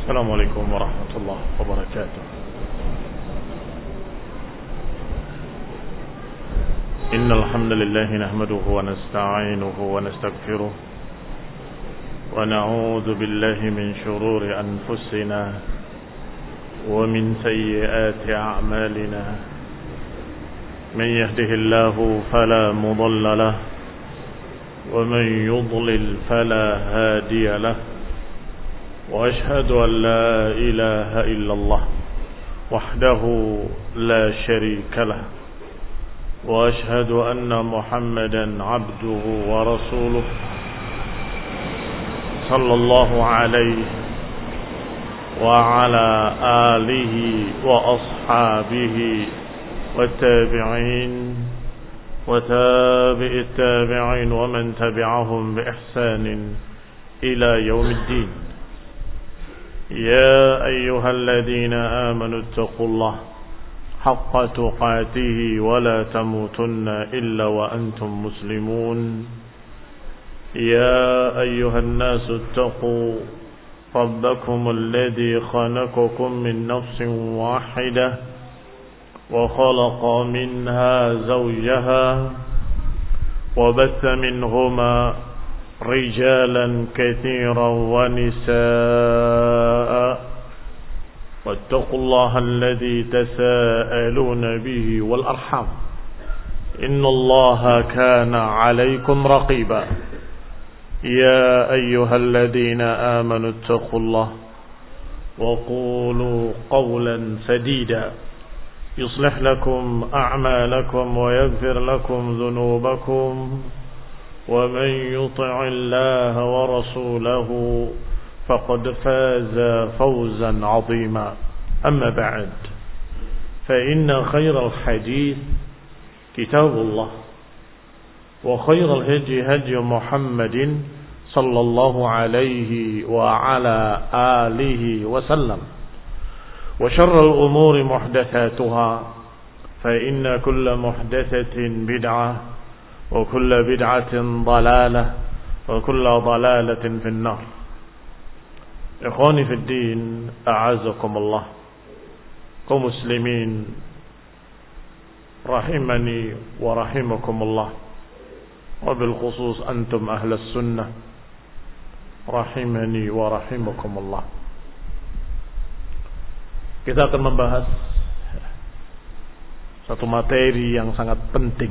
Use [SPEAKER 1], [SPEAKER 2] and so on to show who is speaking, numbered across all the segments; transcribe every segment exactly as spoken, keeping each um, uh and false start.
[SPEAKER 1] السلام عليكم ورحمة الله وبركاته. إن الحمد لله نحمده ونستعينه ونستغفره ونعوذ بالله من شرور أنفسنا ومن سيئات أعمالنا. من يهده الله فلا مضل له ومن يضلل فلا هادي له. وأشهد أن لا إله إلا الله وحده لا شريك له. وأشهد أن محمدا عبده ورسوله صلى الله عليه وعلى آله وأصحابه والتابعين وتابع التابعين ومن تبعهم بإحسان إلى يوم الدين. يا أيها الذين آمنوا اتقوا الله حق تقاته ولا تموتن إلا وأنتم مسلمون. يا أيها الناس اتقوا ربكم الذي خلقكم من نفس واحدة وخلق منها زوجها وبث منهما رجالا كثيرا ونساء واتقوا الله الذي تساءلون به والأرحام إن الله كان عليكم رقيبا. يا أيها الذين آمنوا اتقوا الله وقولوا قولا سديدا يصلح لكم أعمالكم ويغفر لكم ذنوبكم. ومن يطع الله ورسوله فقد فاز فوزا عظيما. أما بعد فإن خير الحديث كتاب الله وخير الهدي هدي محمد صلى الله عليه وعلى آله وسلم. وشر الأمور محدثاتها فإن كل محدثة بدعة وكل بدعة ضلالة وكل ضلالة في النار. إخواني في الدين أعزكم الله. kaum muslimin rahimani wa rahimakumullah, wabil khusus antum ahlus sunnah rahimani wa rahimakumullah. Kita akan membahas satu materi yang sangat penting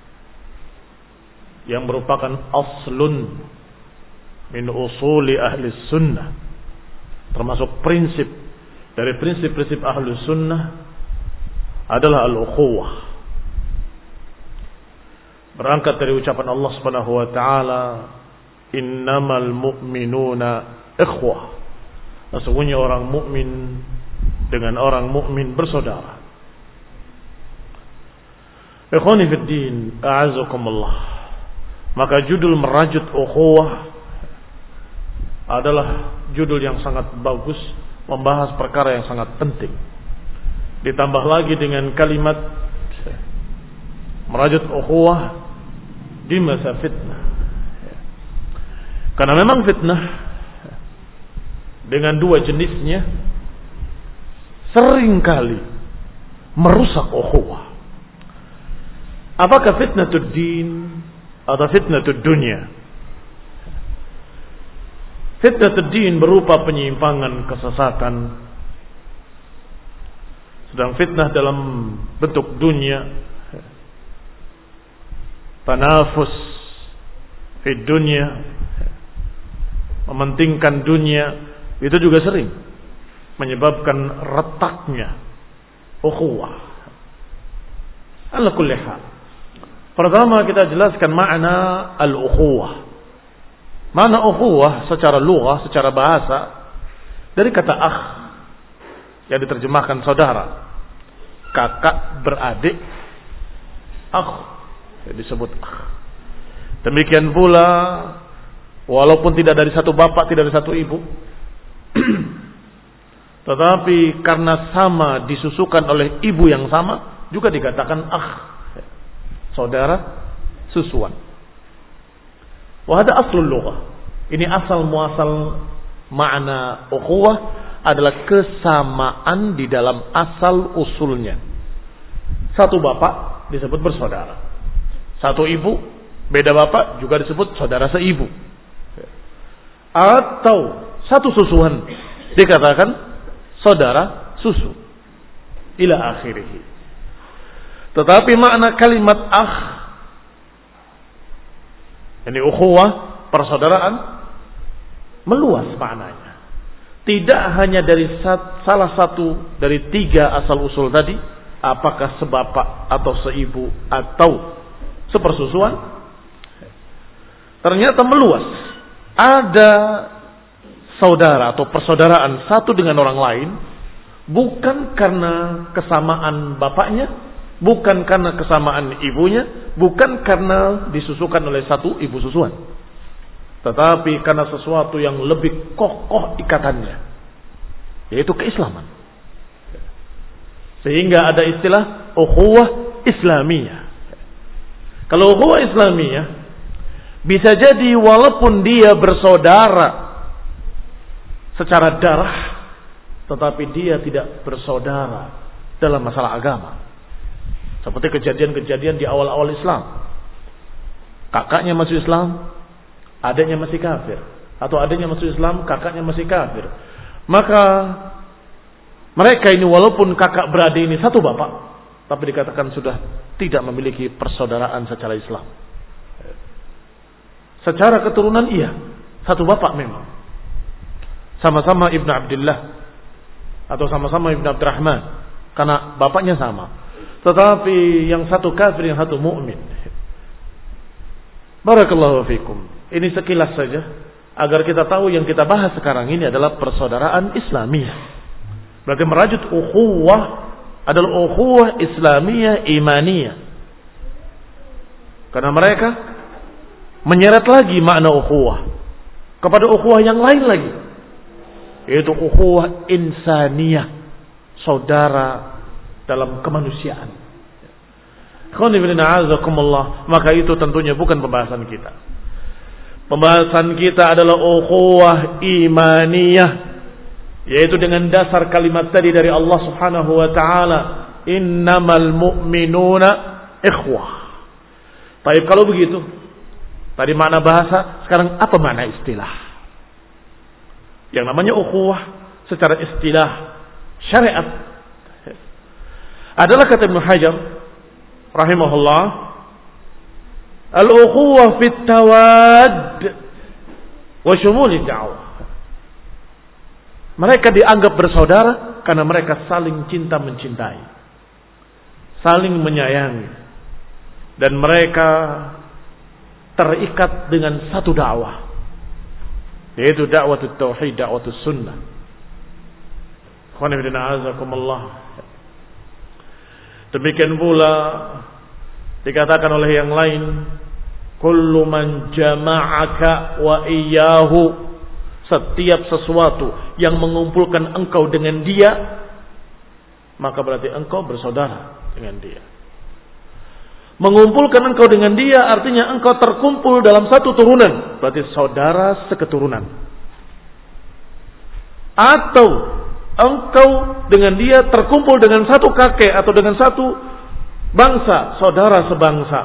[SPEAKER 1] yang merupakan aslun min usuli ahli sunnah, termasuk prinsip dari prinsip-prinsip ahli sunnah adalah al-ukhuwah. Berangkat dari ucapan Allah Subhanahu wa taala, innamal mu'minuna ikhwah. Sesungguhnya orang mukmin dengan orang mukmin bersaudara. Ikhwani fid din, a'azakumullah. Maka judul merajut ukhuwah adalah judul yang sangat bagus, membahas perkara yang sangat penting. Ditambah lagi dengan kalimat merajut ukhuwah di masa fitnah. Karena memang fitnah dengan dua jenisnya seringkali merusak ukhuwah. Apakah fitnatud din atau fitnatud dunya? Fitnatud din berupa penyimpangan, kesesatan. Sedang fitnah dalam bentuk dunia, tanafus di dunia, mementingkan dunia, itu juga sering menyebabkan retaknya ukhuwah. Ala kulli hal, pertama kita jelaskan makna al-ukhuwah. Makna ukhuwah secara lughah, secara bahasa, dari kata akh yang diterjemahkan saudara, kakak beradik, akh yang disebut akh. Demikian pula walaupun tidak dari satu bapak, tidak dari satu ibu, tetapi karena sama disusukan oleh ibu yang sama, juga dikatakan akh, saudara susuan. Wa hada aslul lughah. Ini asal muasal makna ukhuwah adalah kesamaan di dalam asal usulnya. Satu bapak disebut bersaudara. Satu ibu, beda bapak juga disebut saudara seibu. Atau satu susuan dikatakan saudara susu. Ila akhirih. Tetapi makna kalimat akh, ini ukhuwah, persaudaraan, meluas maknanya. Tidak hanya dari sat, salah satu dari tiga asal usul tadi, apakah sebapak atau seibu atau sepersusuan, ternyata meluas. Ada saudara atau persaudaraan satu dengan orang lain, bukan karena kesamaan bapaknya, bukan karena kesamaan ibunya, bukan karena disusukan oleh satu ibu susuan, tetapi karena sesuatu yang lebih kokoh ikatannya, yaitu keislaman. Sehingga ada istilah ukhuwah Islamiyah. Kalau ukhuwah Islamiyah, bisa jadi walaupun dia bersaudara secara darah, tetapi dia tidak bersaudara dalam masalah agama. Seperti kejadian-kejadian di awal-awal Islam. Kakaknya masuk Islam, adiknya masih kafir, atau adiknya masuk Islam, kakaknya masih kafir. Maka mereka ini walaupun kakak beradik ini satu bapak, tapi dikatakan sudah tidak memiliki persaudaraan secara Islam. Secara keturunan iya, satu bapak memang. Sama-sama Ibnu Abdullah atau sama-sama Ibnu Abdurrahman, karena bapaknya sama. Tetapi yang satu kafir, yang satu mukmin. Barakallahu fikum. Ini sekilas saja agar kita tahu yang kita bahas sekarang ini adalah persaudaraan Islamiyah. Berarti merajut ukhuwah adalah ukhuwah Islamiyah imaniyah. Karena mereka menyeret lagi makna ukhuwah kepada ukhuwah yang lain lagi, yaitu ukhuwah insaniyah, saudara dalam kemanusiaan. Maka itu tentunya bukan pembahasan kita. Pembahasan kita adalah ukhuwah imaniyah, yaitu dengan dasar kalimat tadi dari Allah Subhanahu wa taala, innamal mu'minuna ikhwah. Baik, kalau begitu, tadi makna bahasa, sekarang apa makna istilah? Yang namanya ukhuwah secara istilah syariat adalah kata Ibnu Hajar rahimahullah, al-ukhuwah fit tawad wa shumul da'wah. Mereka dianggap bersaudara karena mereka saling cinta mencintai, saling menyayangi, dan mereka terikat dengan satu dakwah, yaitu dakwah tauhid, dakwah sunnah. Demikian pula dikatakan oleh yang lain, kullu man jama'aka wa iyyahu, setiap sesuatu yang mengumpulkan engkau dengan dia, maka berarti engkau bersaudara dengan dia. Mengumpulkan engkau dengan dia artinya engkau terkumpul dalam satu turunan, berarti saudara seketurunan. Atau engkau dengan dia terkumpul dengan satu kakek atau dengan satu bangsa, saudara sebangsa.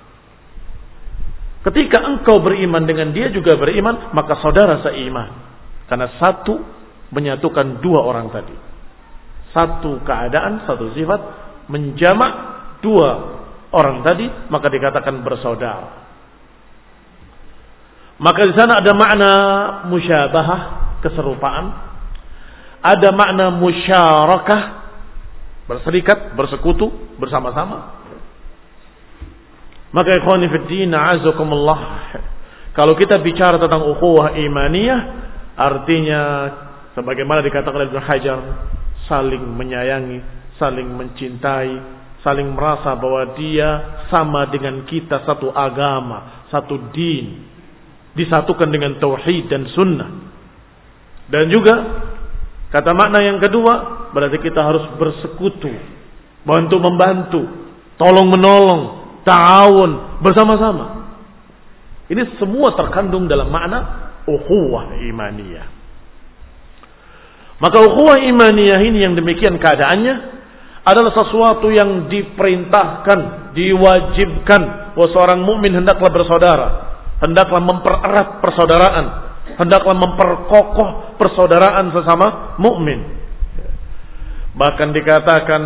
[SPEAKER 1] Ketika engkau beriman dengan dia juga beriman, maka saudara seiman. Karena satu menyatukan dua orang tadi. Satu keadaan, satu sifat menjamak dua orang tadi, maka dikatakan bersaudara. Maka di sana ada makna musyabahah, keserupaan. Ada makna musyarakah, berserikat, bersekutu, bersama-sama. Maka ikhwani fid din, a'azakumullah, kalau kita bicara tentang ukhuwah imaniyah, artinya sebagaimana dikatakan oleh Ibnu Hajar, saling menyayangi, saling mencintai, saling merasa bahwa dia sama dengan kita, satu agama, satu din, disatukan dengan tauhid dan sunnah. Dan juga kata makna yang kedua, berarti kita harus bersekutu, bantu membantu, tolong menolong, ta'awun, bersama-sama. Ini semua terkandung dalam makna ukhuwah imaniyah. Maka ukhuwah imaniyah ini yang demikian keadaannya adalah sesuatu yang diperintahkan, diwajibkan bahwa seorang mukmin hendaklah bersaudara, hendaklah mempererat persaudaraan, hendaklah memperkokoh persaudaraan sesama mukmin. Bahkan dikatakan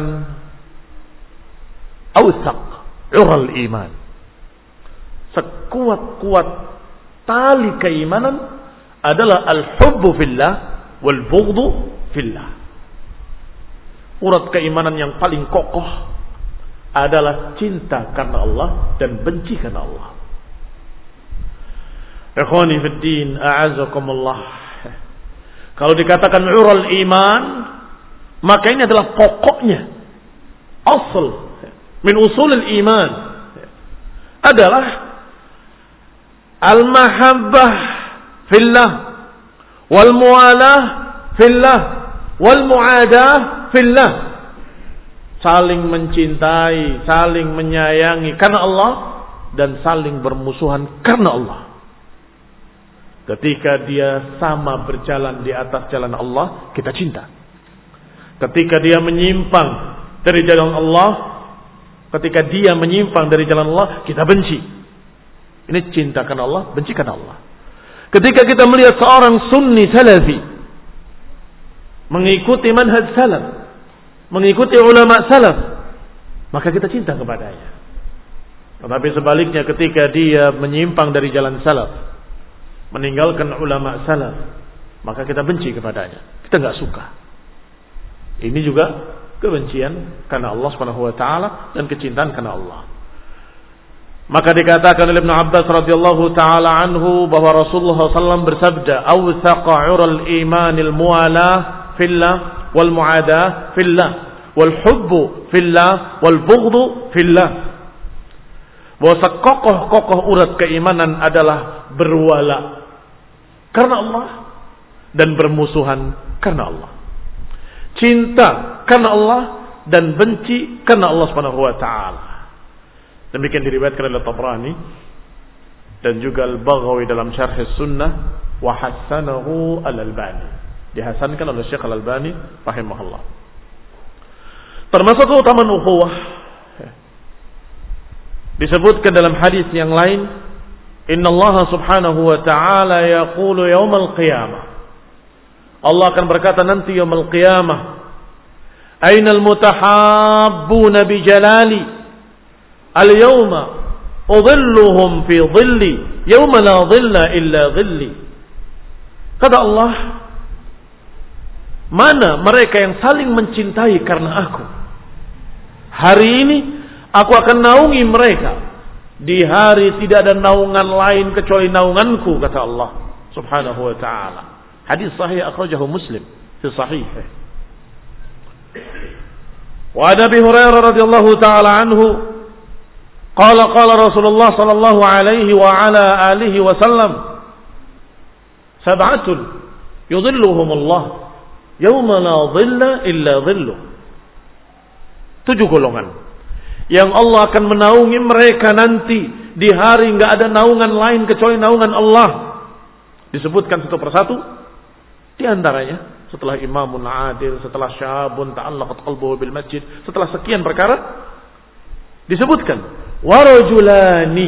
[SPEAKER 1] awsaq ural iman, sekuat-kuat tali keimanan adalah al-hubbu fillah wal bughdu fillah. Urat keimanan yang paling kokoh adalah cinta karena Allah dan benci karena Allah. Ikhwani fid din, a'azakumullah. Kalau dikatakan ural iman, maka ini adalah pokoknya, asal min usulil iman adalah al-mahabbah fillah wal mualah fillah wal muadah fillah. Saling mencintai, saling menyayangi karena Allah dan saling bermusuhan karena Allah. Ketika dia sama berjalan di atas jalan Allah, kita cinta. Ketika dia menyimpang dari jalan Allah, ketika dia menyimpang dari jalan Allah, kita benci. Ini cinta karena Allah, benci karena Allah. Ketika kita melihat seorang sunni salafi mengikuti manhaj salaf, mengikuti ulama salaf, maka kita cinta kepadanya. Tetapi sebaliknya ketika dia menyimpang dari jalan salaf, meninggalkan ulama salaf, maka kita benci kepadanya. Kita enggak suka. Ini juga kebencian karena Allah Subhanahu wa taala dan kecintaan karena Allah. Maka dikatakan oleh Ibnu Abbas radhiyallahu taala anhu bahwa Rasulullah sallallahu alaihi wasallam bersabda, "Awthaqa 'ural imanil muwalah fillah wal muadah fillah wal hubbu fillah wal bughdu fillah." Bahwa sekokoh-kokoh urat keimanan adalah berwala karena Allah dan bermusuhan karena Allah. Cinta karena Allah dan benci karena Allah Subhanahu wa taala. Demikian diriwayatkan oleh Tabrani dan juga Al-Baghawi dalam Syarh Sunnah wa hasanahu Al-Albani. Dihasankan oleh Syekh Al-Albani rahimahullah. Termasuk keutamaan ukhuwah disebutkan dalam hadis yang lain, Inna Allah subhanahu wa ta'ala yaqulu yawmal qiyamah. Allah akan berkata nanti yawmal qiyamah, Aina al-mutahabbuna bi jalali al-yawma udhilluhum fi dhilli yawma la dhilla illa dhilli. Kata Allah, mana mereka yang saling mencintai karena aku? Hari ini aku akan naungi mereka. Di hari tidak ada naungan lain kecuali naunganku, kata Allah subhanahu wa ta'ala. Hadis sahih akhrajahu Muslim fi sahihih. Wa Abi Hurairah radhiyallahu ta'ala anhu qala qala Rasulullah sallallahu alaihi wa ala alihi wa sallam, sab'atun yudhilluhum Allah yawma la dhilla illa dhilluh. Tujuh golongan yang Allah akan menaungi mereka nanti di hari enggak ada naungan lain kecuali naungan Allah. Disebutkan satu persatu. Di antaranya setelah imamun adil, setelah syabun ta'allaqat qalbuhu bil masjid, setelah sekian perkara disebutkan warajulani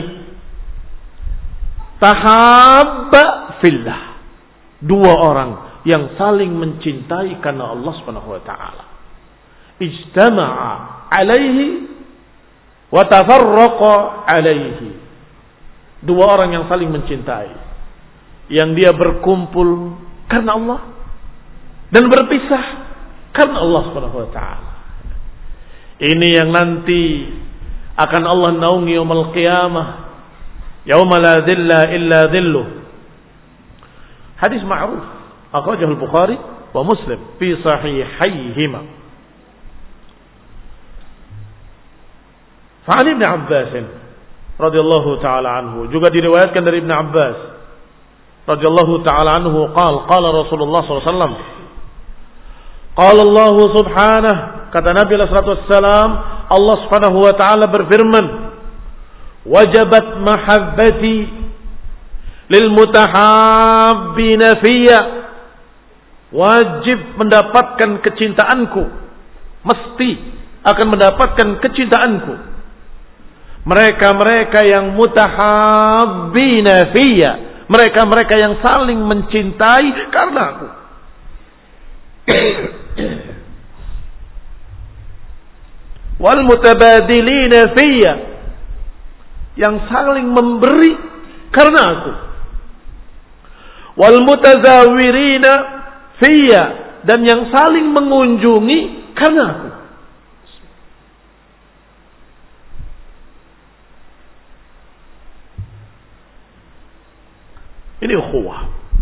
[SPEAKER 1] tahabba fillah. Dua orang yang saling mencintai karena Allah Subhanahu wa taala. Ijtama'a alaihi wa tafarraqa alaihi. Dua orang yang saling mencintai, yang dia berkumpul karena Allah dan berpisah karena Allah Subhanahu wa taala. Ini yang nanti akan Allah naungi yaumul qiyamah, yauma la dhilla illa dhilluh. Hadis ma'ruf akhrajahu al-Bukhari wa Muslim fi sahihayhima. Fa'an Ibn Abbas radhiyallahu ta'ala anhu, juga diriwayatkan dari Ibn Abbas radhiyallahu ta'ala anhu qala qala Rasulullah sallallahu alaihi wasallam, qala Allah subhanahu, kata Nabi sallallahu alaihi wasallam, Allah subhanahu wa ta'ala berfirman, wajabat mahabbati lil mutahabbina fiyya wajib mendapatkan kecintaanku, mesti akan mendapatkan kecintaanku. Mereka-mereka yang mutahabbina fiyya, mereka-mereka yang saling mencintai karena aku. Wal mutabadilina fiyya, yang saling memberi karena aku. Wal mutazawirina fiyya, dan yang saling mengunjungi karena aku. Ini ukhuwah.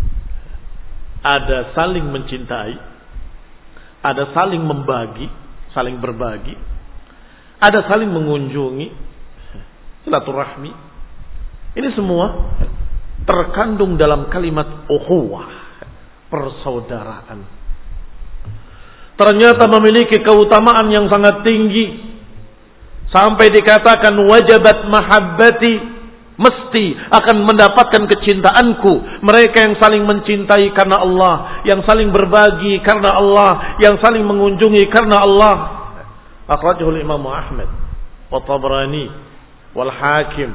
[SPEAKER 1] Ada saling mencintai, ada saling membagi, saling berbagi, ada saling mengunjungi, silaturahmi. Ini semua terkandung dalam kalimat ukhuwah, persaudaraan. Ternyata memiliki keutamaan yang sangat tinggi, sampai dikatakan wajabat mahabbati, mesti akan mendapatkan kecintaanku. Mereka yang saling mencintai karena Allah, yang saling berbagi karena Allah, yang saling mengunjungi karena Allah. Akhrajahu Imam Ahmad wa Tabrani wal Hakim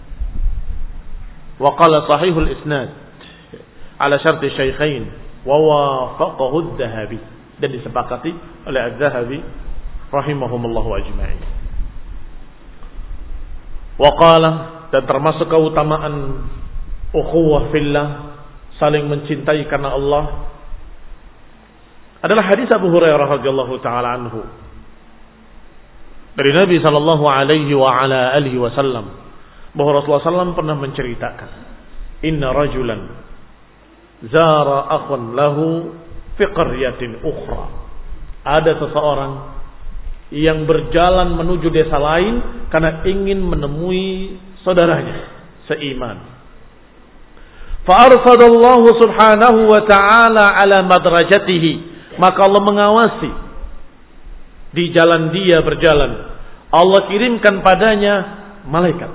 [SPEAKER 1] wa qala sahihul isnad ala syart syaikhain wa wafaqahu adh-Dhahabi, dan disepakati oleh adh-Dhahabi rahimahumullahu ajma'in. Wa qala, dan termasuk keutamaan ukhuwah fillah, saling mencintai karena Allah, adalah hadis Abu Hurairah radhiyallahu taala anhu dari Nabi sallallahu alaihi wa ala alihi wasallam, bahwa Rasulullah sallallahu alaihi wasallam pernah menceritakan, inna rajulan zara akhan lahu fi qaryatin ukhra. Ada seseorang yang berjalan menuju desa lain karena ingin menemui saudaranya seiman. Fa'arfadallahu subhanahu wa ta'ala ala madrajatihi, maka Allah mengawasi di jalan dia berjalan. Allah kirimkan padanya malaikat.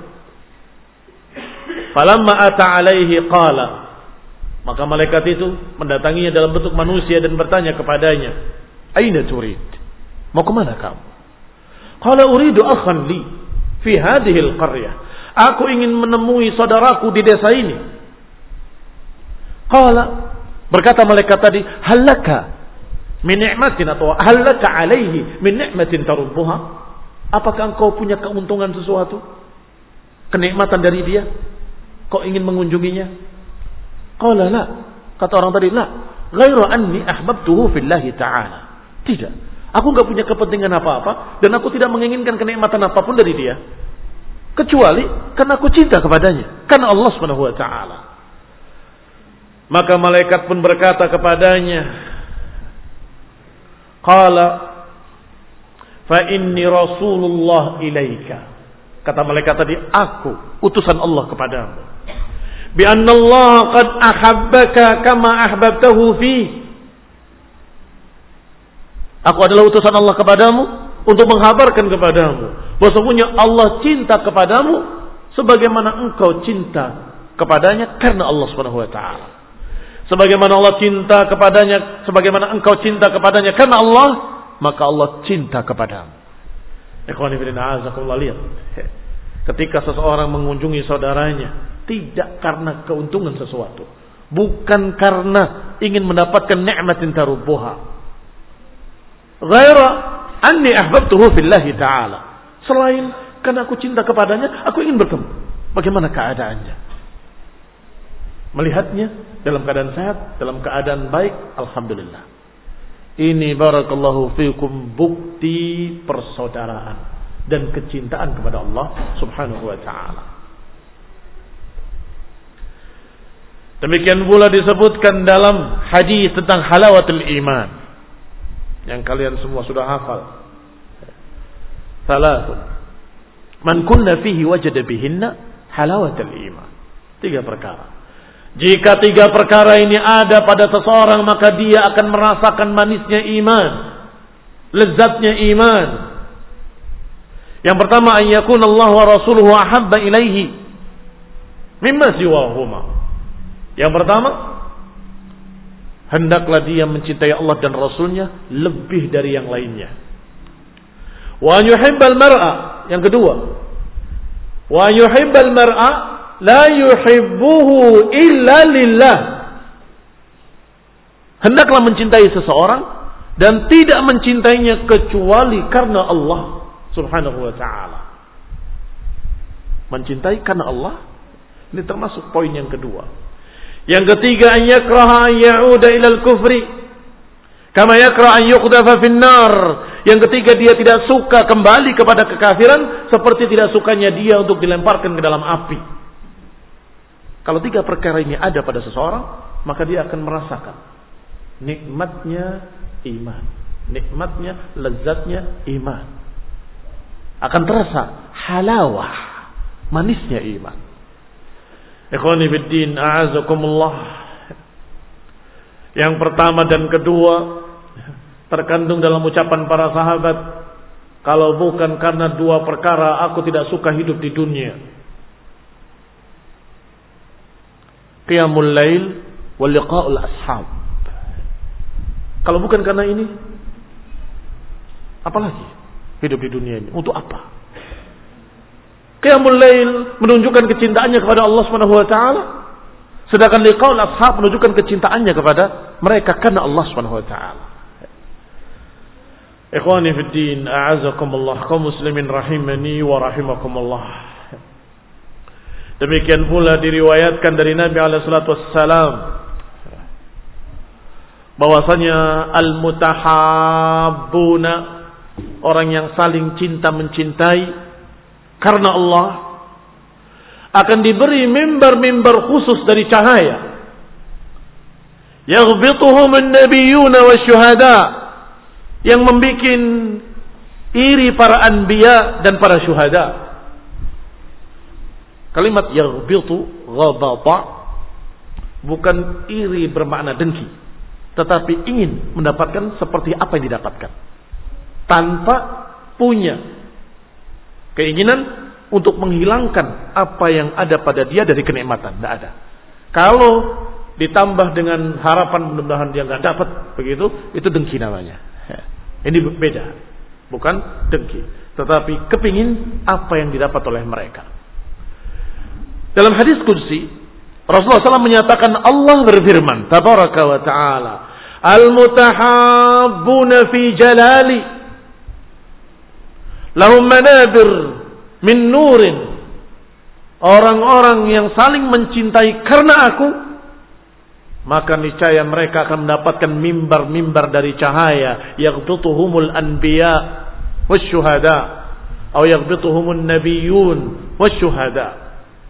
[SPEAKER 1] Falamma ata alaihi qala, maka malaikat itu mendatanginya dalam bentuk manusia dan bertanya kepadanya, aina turid? Mau kemana kamu? Qala uridu akhan li fi hadhihi al-qaryah. Aku ingin menemui saudaraku di desa ini. Qala, berkata malaikat tadi, halaka min ni'matin, atau halaka alaihi min ni'matin tarubbuha? Apakah engkau punya keuntungan sesuatu, kenikmatan dari dia, kau ingin mengunjunginya? Qala la, kata orang tadi, la ghairu anni ahbabtuhu fillahi ta'ala. Tidak, aku enggak punya kepentingan apa-apa dan aku tidak menginginkan kenikmatan apapun dari dia, kecuali karena aku cinta kepadanya, karena Allah Subhanahu wa taala. Maka malaikat pun berkata kepadanya, qala fa inni rasulullah ilaika. Kata malaikat tadi, aku utusan Allah kepadamu. Bi anna Allah qad ahabbaka kama ahbabtahu fi. Aku adalah utusan Allah kepadamu untuk menghabarkan kepadamu bahwasanya Allah cinta kepadamu sebagaimana engkau cinta kepadanya karena Allah Subhanahu wa taala. Sebagaimana Allah cinta kepadanya, sebagaimana engkau cinta kepadanya karena Allah, maka Allah cinta kepadamu. Ikhwani fillah, azakumullah, lihat. Ketika seseorang mengunjungi saudaranya tidak karena keuntungan sesuatu, bukan karena ingin mendapatkan nikmatin tarubbuha, ghaira anni ahbabtuhu fillahi ta'ala, selain karena aku cinta kepadanya, aku ingin bertemu. Bagaimana keadaannya? Melihatnya dalam keadaan sehat, dalam keadaan baik, alhamdulillah. Ini barakallahu fikum bukti persaudaraan dan kecintaan kepada Allah Subhanahu wa taala. Demikian pula disebutkan dalam hadis tentang halawatul iman yang kalian semua sudah hafal. Salatun man kunna fihi wajada bihinna halawatul iman. Tiga perkara. Jika tiga perkara ini ada pada seseorang, maka dia akan merasakan manisnya iman, lezatnya iman. Yang pertama, an yakuna Allah wa rasuluhu ahabba ilaihi mimma siwahuma. Yang pertama, hendaklah dia mencintai Allah dan Rasulnya lebih dari yang lainnya. Wa yuhibbal mar'a, yang kedua, wa yuhibbal mar'a la yuhibbuhu illa lillah. Hendaklah mencintai seseorang dan tidak mencintainya kecuali karena Allah Subhanahu wa ta'ala. Mencintai karena Allah, ini termasuk poin yang kedua. Yang ketiga, an yakraha an ya'uda ilal kufri kama yakraha an yuqdafa finnar. Yang ketiga, dia tidak suka kembali kepada kekafiran seperti tidak sukanya dia untuk dilemparkan ke dalam api. Kalau tiga perkara ini ada pada seseorang, maka dia akan merasakan nikmatnya iman, nikmatnya, lezatnya iman. Akan terasa halawah, manisnya iman. Ikhwani fiddin, a'azakumullah. Yang pertama dan kedua terkandung dalam ucapan para sahabat, kalau bukan karena dua perkara aku tidak suka hidup di dunia. Qiyamul lail wal liqa'ul ashab. Kalau bukan karena ini, apalagi hidup di dunia ini? Untuk apa? Qiyamul lail menunjukkan kecintaannya kepada Allah Subhanahu wa taala, sedangkan liqaul ashab menunjukkan kecintaannya kepada mereka karena Allah Subhanahu wa taala. Ikhwani fid din, a'azakumullah, kaum muslimin rahimani wa rahimakumullah. Demikian pula diriwayatkan dari Nabi alaihi salatu wassalam bahwasanya al-mutahabbuna, orang yang saling cinta mencintai karena Allah, akan diberi mimbar-mimbar khusus dari cahaya. Yaghbituhum an-nabiyyuna wasyuhada, yang membikin iri para anbiya dan para syuhada. Kalimat yaghbitu, ghabata, bukan iri bermakna dengki, tetapi ingin mendapatkan seperti apa yang didapatkan, tanpa punya keinginan untuk menghilangkan apa yang ada pada dia dari kenikmatan. Tidak ada. Kalau ditambah dengan harapan mudah-mudahan dia nggak dapat begitu, itu dengki namanya. Ini beda, bukan dengki, tetapi kepingin apa yang didapat oleh mereka. Dalam hadis qudsi, Rasulullah shallallahu alaihi wasallam menyatakan, Allah berfirman, tabaraka wa ta'ala, al-mutahabbuna fi jalali lahum manabir min nurin. Orang-orang yang saling mencintai karena aku, maka niscaya mereka akan mendapatkan mimbar-mimbar dari cahaya. Yaghbituhumul anbiya wasyuhada, atau yaghbituhumun nabiyyun wasyuhada.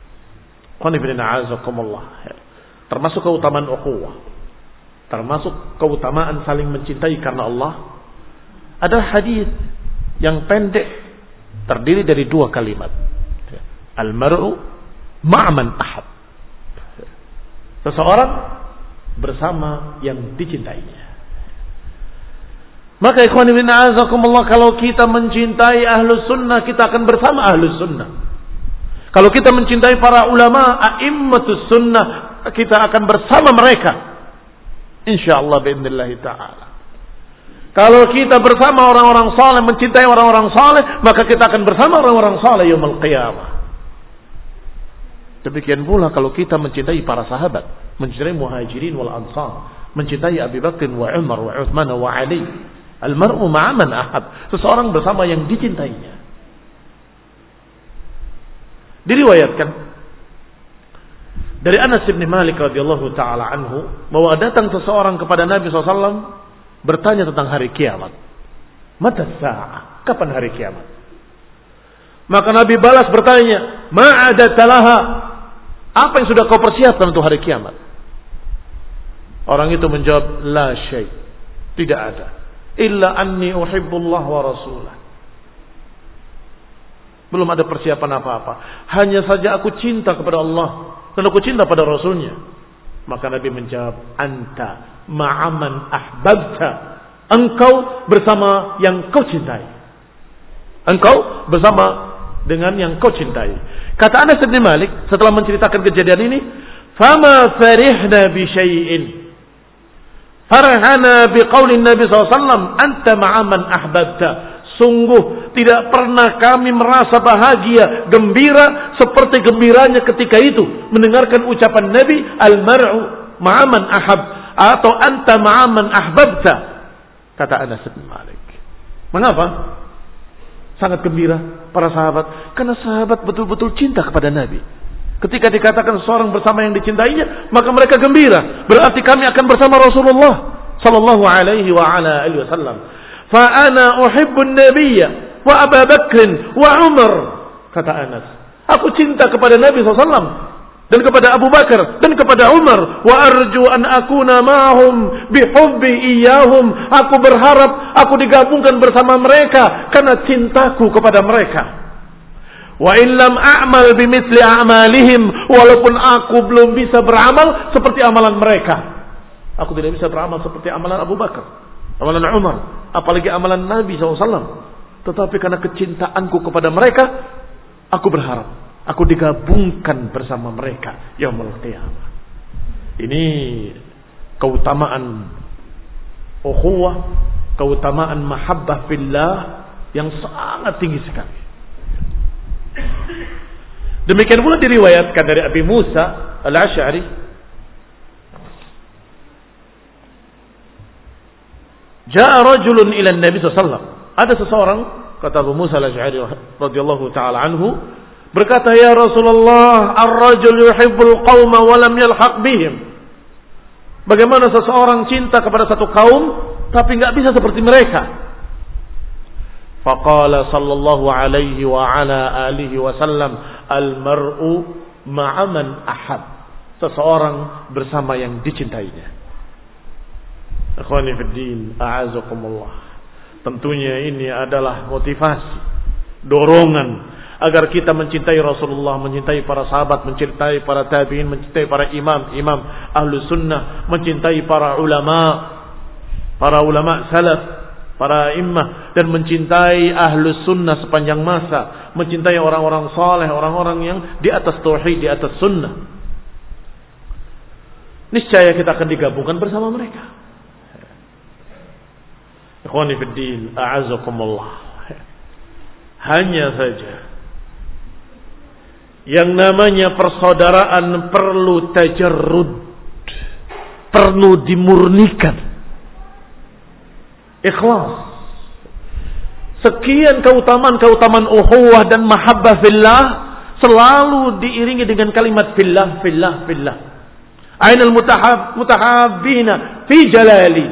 [SPEAKER 1] Termasuk keutamaan ukhuwah, termasuk keutamaan saling mencintai karena Allah, adalah hadis yang pendek terdiri dari dua kalimat. Al-mar'u ma'man ahab. Seseorang bersama yang dicintainya. Maka ikhwan ibn a'azakumullah, kalau kita mencintai ahlus sunnah, kita akan bersama ahlus sunnah. Kalau kita mencintai para ulama, a'immatus sunnah, kita akan bersama mereka, insyaallah bi'idznillah ta'ala. Kalau kita bersama orang-orang saleh, mencintai orang-orang saleh, maka kita akan bersama orang-orang saleh yaumul qiyamah. Demikian pula kalau kita mencintai para sahabat, mencintai muhajirin wal ansar, mencintai Abu Bakar wa Umar wa Uthman wa Ali. Al-mar'u ma'a man ahab. Seseorang bersama yang dicintainya. Diriwayatkan dari Anas bin Malik radhiyallahu taala anhu bahwa datang seseorang kepada Nabi shallallahu alaihi wasallam bertanya tentang hari kiamat. Mata sa'ah? Kapan hari kiamat? Maka Nabi balas bertanya, ma'adatalaha? Apa yang sudah kau persiapkan untuk hari kiamat? Orang itu menjawab, la syai', tidak ada, illa anni uhibbullah wa rasulah. Belum ada persiapan apa-apa, hanya saja aku cinta kepada Allah dan aku cinta pada Rasulnya. Maka Nabi menjawab, anta ma'aman ahbabta, engkau bersama yang kau cintai, engkau bersama dengan yang kau cintai. Kata Anas bin Malik setelah menceritakan kejadian ini, fama farihna bi syai'in, Farhana biqaulin Nabi sallallahu alaihi wasallam, anta ma'a man ahbabta. Sungguh tidak pernah kami merasa bahagia, gembira seperti gembiranya ketika itu mendengarkan ucapan Nabi, al-mar'u ma'a man ahab, atau anta ma'a man ahbabta. Kata Anas bin Malik. Mengapa? Sangat gembira para sahabat, karena sahabat betul-betul cinta kepada Nabi. Ketika dikatakan seorang bersama yang dicintainya, maka mereka gembira. Berarti kami akan bersama Rasulullah sallallahu alaihi wa ala alihi wasallam. Fa ana uhibbun nabiyya wa Abu Bakr wa Umar. Kata Anas, aku cinta kepada Nabi sallallahu alaihi wasallam dan kepada Abu Bakar dan kepada Umar. Wa arju an akuna ma'hum bihubbi iyahum. Aku berharap aku digabungkan bersama mereka karena cintaku kepada mereka. Wa illam a'mal bimithli a'malihim, walaupun aku belum bisa beramal seperti amalan mereka. Aku tidak bisa beramal seperti amalan Abu Bakar, amalan Umar, apalagi amalan Nabi sallallahu alaihi wasallam. Tetapi karena kecintaanku kepada mereka, aku berharap aku digabungkan bersama mereka yaumul qiyamah. Ini keutamaan ukhuwah, keutamaan mahabbah fillah yang sangat tinggi sekali. Demikian pula diriwayatkan dari Abi Musa Al-Asy'ari, Ja'a rajulun ila Nabi sallallahu alaihi wasallam. Ada seseorang, kata Abu Musa Al-Asy'ari radhiyallahu taala anhu, berkata, "Ya Rasulullah, ar-rajul yuhibbul qauma wa lam yalhaq bihim." Bagaimana seseorang cinta kepada satu kaum tapi enggak bisa seperti mereka? Faqala sallallahu alaihi wa ala alihi wasallam, al-mar'u ma'a man ahab. Seseorang bersama yang dicintainya. Ikhwani fid din, a'azakumullah. Tentunya ini adalah motivasi, dorongan agar kita mencintai Rasulullah, mencintai para sahabat, mencintai para tabi'in, mencintai para imam, imam ahlu sunnah, mencintai para ulama, para ulama salaf, para immah, dan mencintai ahlu sunnah sepanjang masa, mencintai orang-orang saleh, orang-orang yang di atas tauhid, di atas sunnah. Niscaya kita akan digabungkan bersama mereka. Ikhwani fid din, a'azakumullah. Hanya saja yang namanya persaudaraan perlu tajarrud, perlu dimurnikan, ikhlas. Sekian keutamaan-keutamaan ukhuwah dan mahabbah fillah selalu diiringi dengan kalimat fillah, fillah, fillah. Ainal mutahab mutahabbina fi jalali,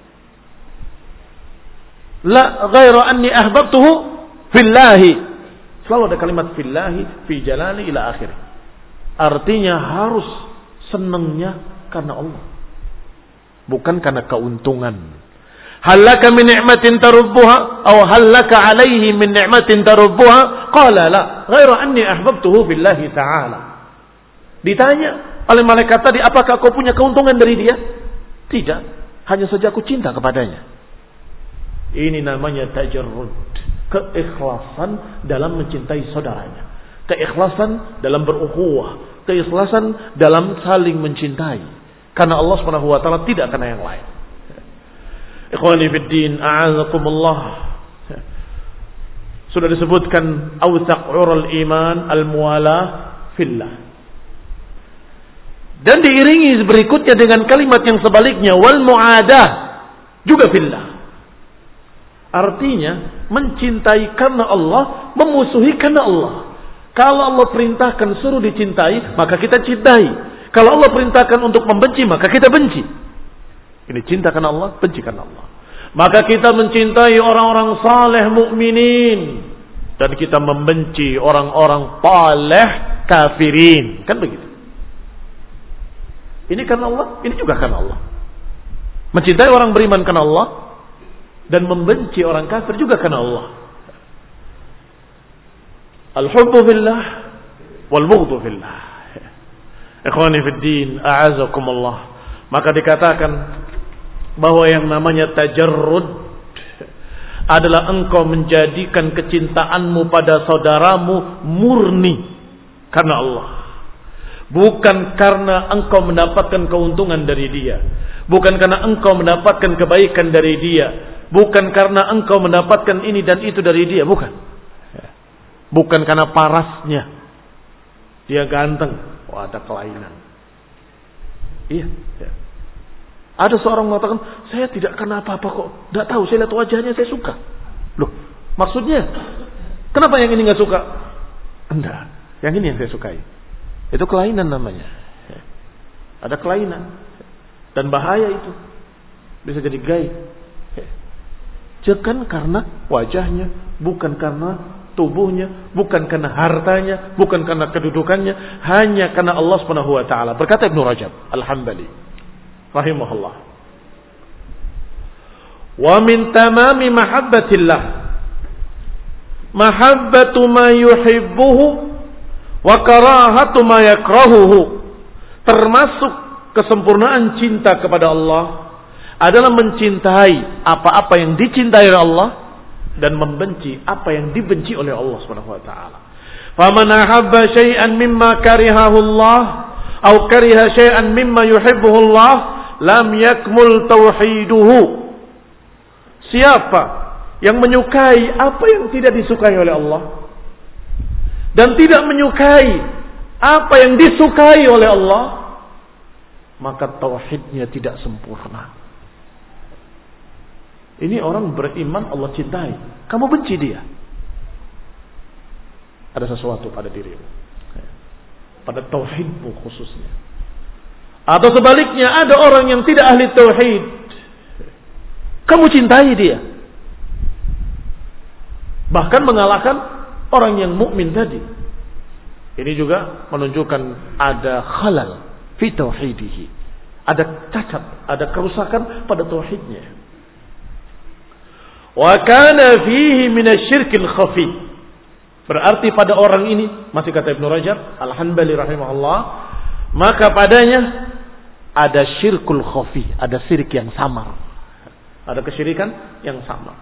[SPEAKER 1] la ghaira anni ahbabtuhu fillahi. Selalu ada kalimat fillahi, fi jalali ila akhir. Artinya harus senangnya karena Allah, bukan karena keuntungan. Halaka min ni'matin tarubbuha aw halaka alaihi min ni'matin tarubbuha, qala la ghaira anni ahbabtuhu billahi ta'ala. Ditanya oleh malaikat tadi, apakah kau punya keuntungan dari dia? Tidak, hanya saja aku cinta kepadanya. Ini namanya tajarrud, keikhlasan dalam mencintai saudaranya, keikhlasan dalam berukhuwah, keikhlasan dalam saling mencintai karena Allah Subhanahu wa taala, tidak karena yang lain. Ikhwani fid din, a'azakumullah. Sudah disebutkan awsaq urul iman al-muwalah fillah. Dan diiringi berikutnya dengan kalimat yang sebaliknya, wal mu'adah, juga fillah. Artinya mencintai karena Allah, memusuhi karena Allah. Kalau Allah perintahkan suruh dicintai, maka kita cintai. Kalau Allah perintahkan untuk membenci, maka kita benci. Ini cinta karena Allah, benci karena Allah. Maka kita mencintai orang-orang saleh mukminin dan kita membenci orang-orang taleh kafirin. Kan begitu. Ini karena Allah, ini juga karena Allah. Mencintai orang beriman karena Allah dan membenci orang kafir juga karena Allah. Al-hubbu fillah wal bughdhu fillah. Ikhwani fid din, a'azakumullah. Maka dikatakan bahwa yang namanya tajarrud adalah engkau menjadikan kecintaanmu pada saudaramu murni karena Allah, bukan karena engkau mendapatkan keuntungan dari dia, bukan karena engkau mendapatkan kebaikan dari dia, bukan karena engkau mendapatkan ini dan itu dari dia, bukan. Bukan karena parasnya, dia ganteng, oh ada kelainan. Iya. Ya. Ada seorang mengatakan, saya tidak kena apa-apa kok, tidak tahu, saya lihat wajahnya saya suka. Loh, maksudnya, kenapa yang ini nggak suka? Enggak, yang ini yang saya sukai. Itu kelainan namanya. Ya. Ada kelainan. Dan bahaya itu. Bisa jadi gaib. Jangan karena wajahnya, bukan karena tubuhnya, bukan karena hartanya, bukan karena kedudukannya, hanya karena Allah Subhanahu wa taala. Berkata Ibnu Rajab Al-Hambali rahimahullah. Wa min tamami mahabbatillah mahabbatu ma yuhibbuhu wa karahatu ma yakrahuhu. Termasuk kesempurnaan cinta kepada Allah adalah mencintai apa-apa yang dicintai oleh Allah dan membenci apa yang dibenci oleh Allah Subhanahu wa taala. Faman ahabba syai'an mimma karihahu Allah aw kariha syai'an mimma yuhibbuhu Allah lam yakmul tauhiduhu. Siapa yang menyukai apa yang tidak disukai oleh Allah dan tidak menyukai apa yang disukai oleh Allah, maka tauhidnya tidak sempurna. Ini orang beriman Allah cintai, kamu benci dia. Ada sesuatu pada dirimu, pada tauhidmu khususnya. Atau sebaliknya, ada orang yang tidak ahli tauhid, kamu cintai dia, bahkan mengalahkan orang yang mukmin tadi. Ini juga menunjukkan ada khalal fi tauhidihi, ada cacat, ada kerusakan pada tauhidnya. Wa kana fihi min asy-syirkil khafi. Berarti pada orang ini, masih kata Ibnu Rajab Al-Hanbali rahimahullah, maka padanya ada syirkul khafi, ada syirik yang samar, ada kesyirikan yang samar.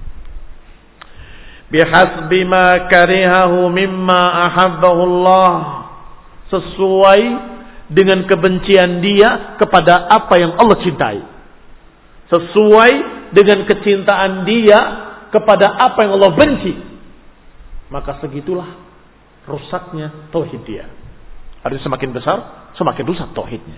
[SPEAKER 1] Bihasbi ma karihahu mimma ahabbahu Allah, sesuai dengan kebencian dia kepada apa yang Allah cintai, sesuai dengan kecintaan dia kepada apa yang Allah benci, maka segitulah rusaknya tauhid dia. Artinya semakin besar, semakin rusak tauhidnya.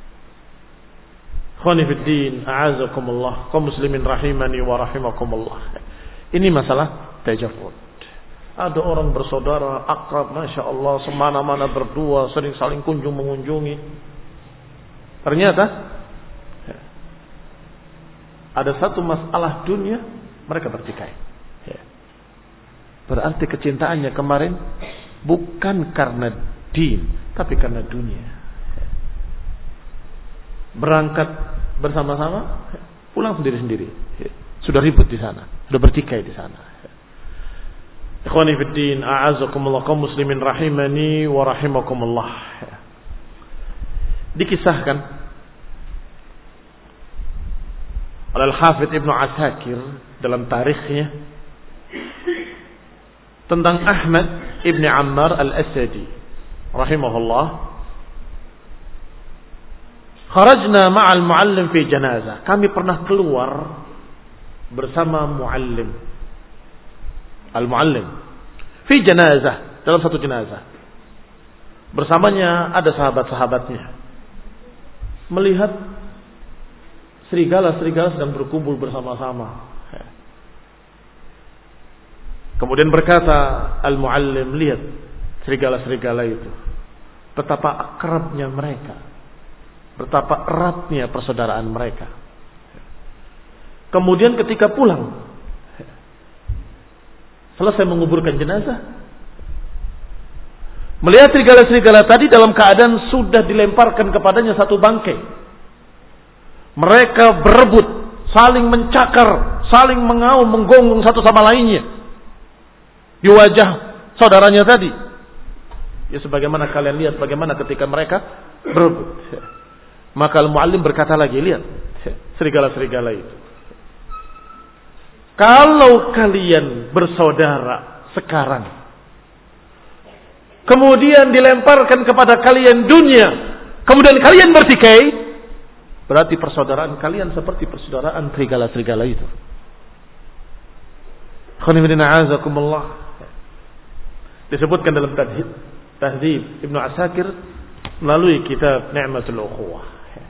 [SPEAKER 1] Khawani fiddin, a'azakumullah, kaum muslimin rahimani wa rahimakumullah. Ini masalah tajafud. Ada orang bersaudara, akrab, masya Allah, semana-mana berdua, sering saling kunjung mengunjungi. Ternyata ada satu masalah dunia, mereka bertikai. Berarti kecintaannya kemarin bukan karena din, tapi karena dunia. Berangkat bersama-sama, pulang sendiri-sendiri. Sudah ribut di sana, sudah bertikai di sana. Ikhwani fiddin, a'azakumullah, kaum muslimin rahimani wa rahimakumullah. Dikisahkan oleh Al-Hafidz Ibnu Asakir dalam tarikhnya tentang Ahmad Ibn Ammar Al-Asadi rahimahullah. Kharajna ma'al muallim fi janazah. Kami pernah keluar bersama muallim. Al-muallim fi janazah, dalam satu jenazah. Bersamanya ada sahabat-sahabatnya. Melihat serigala-serigala sedang berkumpul bersama-sama. Kemudian berkata al-muallim, lihat serigala-serigala itu, betapa akrabnya mereka, betapa eratnya persaudaraan mereka. Kemudian ketika pulang, selesai menguburkan jenazah, melihat serigala-serigala tadi dalam keadaan sudah dilemparkan kepadanya satu bangkai. Mereka berebut, saling mencakar, saling mengaum, menggonggong satu sama lainnya di wajah saudaranya tadi. Ya sebagaimana kalian lihat bagaimana ketika mereka berebut. Maka al-muallim berkata lagi, lihat serigala-serigala itu. Kalau kalian bersaudara sekarang, kemudian dilemparkan kepada kalian dunia, kemudian kalian bertikai, Berarti persaudaraan kalian seperti persaudaraan serigala-serigala itu. Disebutkan dalam Tahdzib, Tahdzib Ibnu Asakir melalui kitab Ni'matul Ukhuwah.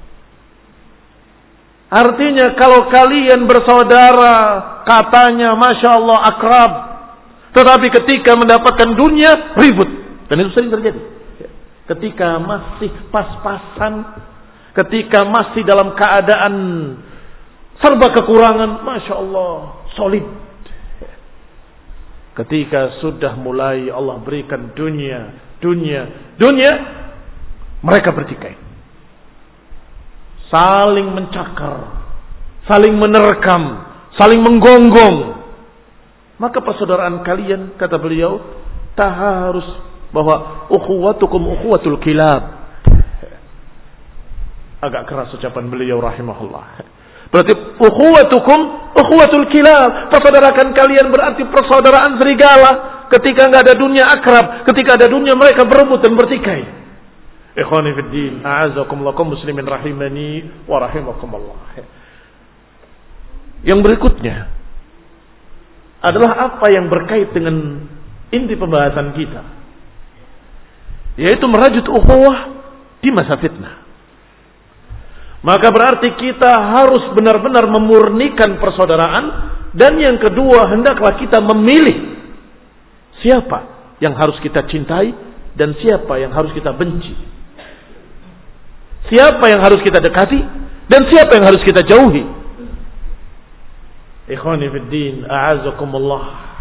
[SPEAKER 1] Artinya kalau kalian bersaudara, katanya Masya Allah akrab, tetapi ketika mendapatkan dunia ribut. Dan itu sering terjadi. Ketika masih pas-pasan, ketika masih dalam keadaan serba kekurangan, Masya Allah solid. Ketika sudah mulai Allah berikan dunia, dunia, dunia, mereka bertikai. Saling mencakar, saling menerkam, saling menggonggong. Maka persaudaraan kalian, kata beliau, tak harus bahwa ukhuwatukum ukhuwatul kilab. Agak keras ucapan beliau rahimahullah. Berarti ukhuwatukum ukhuwatul kilab. Persaudaraan kalian berarti persaudaraan serigala. Ketika enggak ada dunia akrab, ketika ada dunia mereka berebut dan bertikai. Ikhwani fid din, a'azakumullah kaum muslimin rahimani wa rahimakumullah. Yang berikutnya adalah apa yang berkait dengan inti pembahasan kita, yaitu merajut ukhuwah di masa fitnah. Maka berarti kita harus benar-benar memurnikan persaudaraan. Dan yang kedua, hendaklah kita memilih siapa yang harus kita cintai dan siapa yang harus kita benci. Siapa yang harus kita dekati dan siapa yang harus kita jauhi. Ikhwani fid din, a'azakumullah.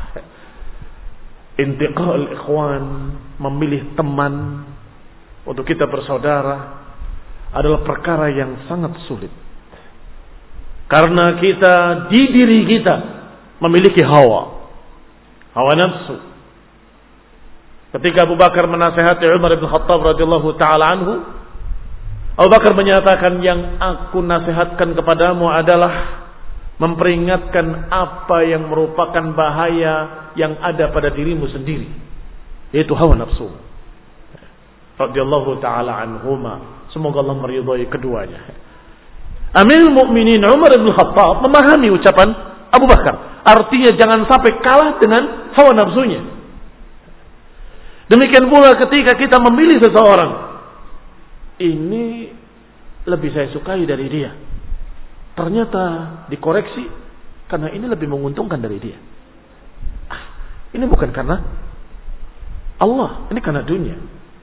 [SPEAKER 1] Intiqal ikhwan, memilih teman untuk kita bersaudara, adalah perkara yang sangat sulit. Karena kita di diri kita memiliki hawa, hawa nafsu. Ketika Abu Bakar menasihati Umar bin Khattab radhiyallahu taala anhu, Abu Bakar menyatakan, yang aku nasihatkan kepadamu adalah memperingatkan apa yang merupakan bahaya yang ada pada dirimu sendiri, yaitu hawa nafsu. Radhiyallahu taala anhuma. Semoga Allah meridhai keduanya. Amirul Mukminin Umar bin Khattab memahami ucapan Abu Bakar. Artinya jangan sampai kalah dengan hawa nafsunya. Demikian pula ketika kita memilih seseorang, ini lebih saya sukai dari dia. Ternyata dikoreksi karena ini lebih menguntungkan dari dia. Ah, ini bukan karena Allah, ini karena dunia.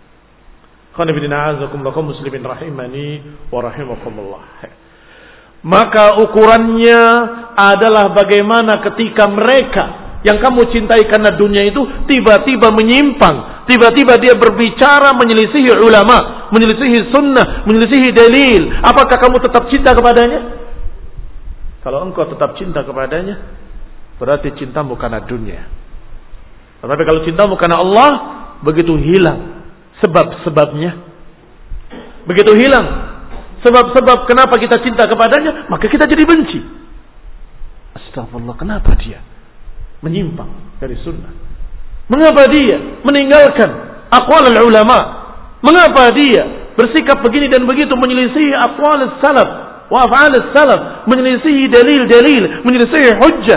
[SPEAKER 1] Muslimin rahimani wa rahimakumullah. Maka ukurannya adalah bagaimana ketika mereka yang kamu cintai karena dunia itu tiba-tiba menyimpang, tiba-tiba dia berbicara menyelisihi ulama, menyelisihi sunnah, menyelisihi dalil. Apakah kamu tetap cinta kepadanya? Kalau engkau tetap cinta kepadanya, berarti cintamu karena dunia. Tetapi kalau cintamu karena Allah, begitu hilang sebab-sebabnya, begitu hilang sebab-sebab kenapa kita cinta kepadanya, maka kita jadi benci. Astagfirullah, kenapa dia menyimpang dari sunnah? Mengapa dia meninggalkan aqwal ulama? Mengapa dia bersikap begini dan begitu, menyelisihi aqwal salaf wa af'al salaf, menyelisihi dalil-dalil, menyelisihi hujjah?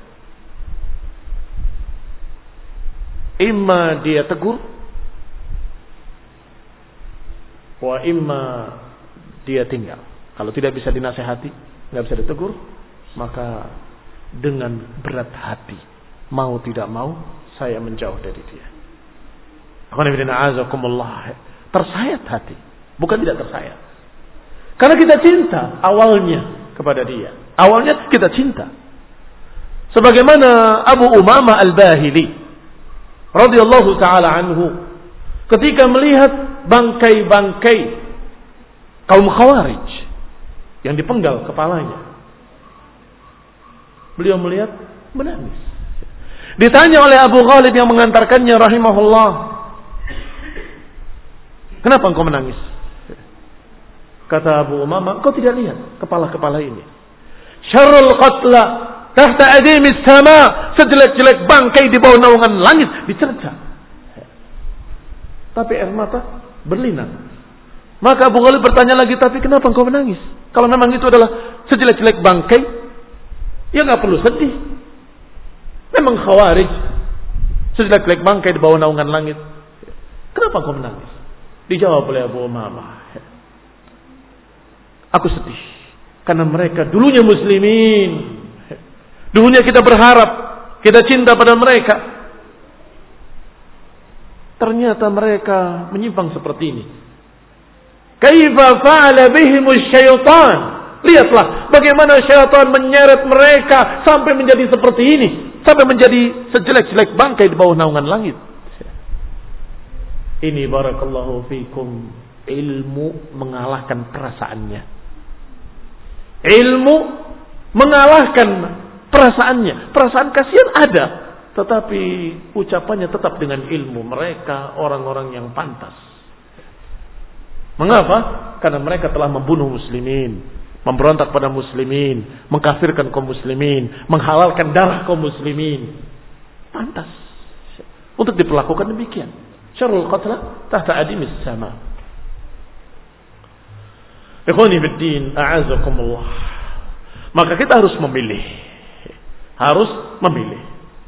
[SPEAKER 1] Imma dia tegur, wa imma dia tinggal. Kalau tidak bisa dinasihati, nggak bisa ditegur, maka dengan berat hati, mau tidak mau, saya menjauh dari dia. Tersayat hati, bukan tidak tersayat. Karena kita cinta awalnya kepada dia. Awalnya kita cinta. Sebagaimana Abu Umamah Al-Bahili radhiyallahu taala anhu, ketika melihat bangkai-bangkai kaum Khawarij yang dipenggal kepalanya, beliau melihat, menangis. Ditanya oleh Abu Ghalib yang mengantarkannya rahimahullah, kenapa engkau menangis? Kata Abu Umamah, engkau tidak lihat kepala-kepala ini? Syarrul qatla tahta adimis sama, sejelek-jelek bangkai di bawah naungan langit dicerca, tapi air mata berlinang. Maka Abu Ghalib bertanya lagi, tapi kenapa engkau menangis? Kalau memang itu adalah sejelek-jelek bangkai, ya nggak perlu sedih. Memang khawarij sejelek-jelek bangkai di bawah naungan langit. Kenapa kau menangis? Dijawab oleh Abu Umamah, aku sedih karena mereka dulunya muslimin. Dulunya kita berharap, kita cinta pada mereka. Ternyata mereka menyimpang seperti ini. Kaifa fa'ala bihimus syaitan. Lihatlah bagaimana syaitan menyeret mereka sampai menjadi seperti ini, sampai menjadi sejelek-jelek bangkai di bawah naungan langit. Ini barakallahu fikum, ilmu mengalahkan perasaannya. Ilmu mengalahkan perasaannya. Perasaan kasihan ada, tetapi ucapannya tetap dengan ilmu. Mereka orang-orang yang pantas. Mengapa? Karena mereka telah membunuh muslimin, memberontak pada muslimin, mengkafirkan kaum muslimin, menghalalkan darah kaum muslimin. Pantas untuk diperlakukan demikian. Syarrul qatla tahta adimis sama. Ikhwani fiddin, a'azakumullah. Maka kita harus memilih. Harus memilih.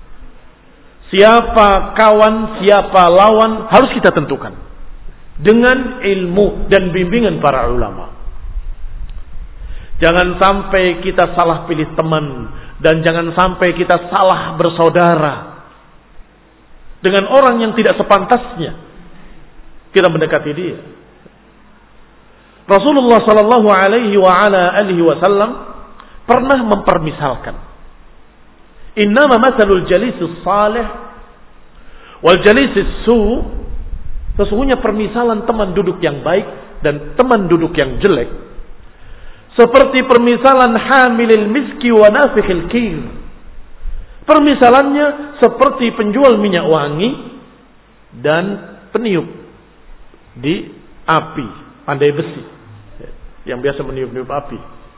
[SPEAKER 1] Siapa kawan, siapa lawan harus kita tentukan dengan ilmu dan bimbingan para ulama. Jangan sampai kita salah pilih teman, dan jangan sampai kita salah bersaudara dengan orang yang tidak sepantasnya kita mendekati dia. Rasulullah sallallahu alaihi wa ala alihi wasallam pernah mempermisalkan, innama mathalul jalisis salih wal jalisis su'. Sesungguhnya permisalan teman duduk yang baik dan teman duduk yang jelek seperti permisalan hamilil miski wa nafikhil kir. Permisalannya seperti penjual minyak wangi dan peniup di api, pandai besi, yang biasa meniup-niup api.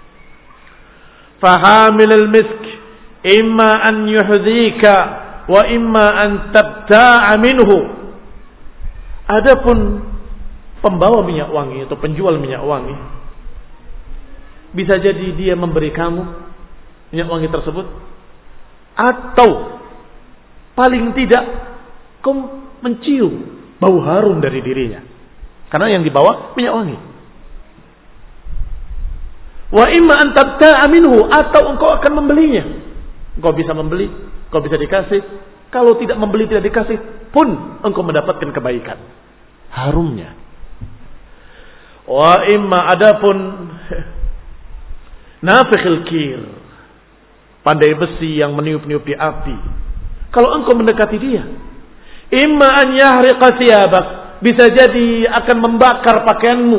[SPEAKER 1] Fahamilil misk imma an yuhdhika wa imma an tabta'a minhu. Adapun pembawa minyak wangi atau penjual minyak wangi, bisa jadi dia memberi kamu minyak wangi tersebut, atau paling tidak kau mencium bau harum dari dirinya, karena yang dibawa minyak wangi. Wa imma an tabta'a minhu, atau engkau akan membelinya. Engkau bisa membeli, engkau bisa dikasih. Kalau tidak membeli, tidak dikasih pun engkau mendapatkan kebaikan, harumnya. Wa imma adapun nafikhil kir, pandai besi yang meniup-niup di api. Kalau engkau mendekati dia, imma an yahriqa thiyabak, bisa jadi akan membakar pakaianmu.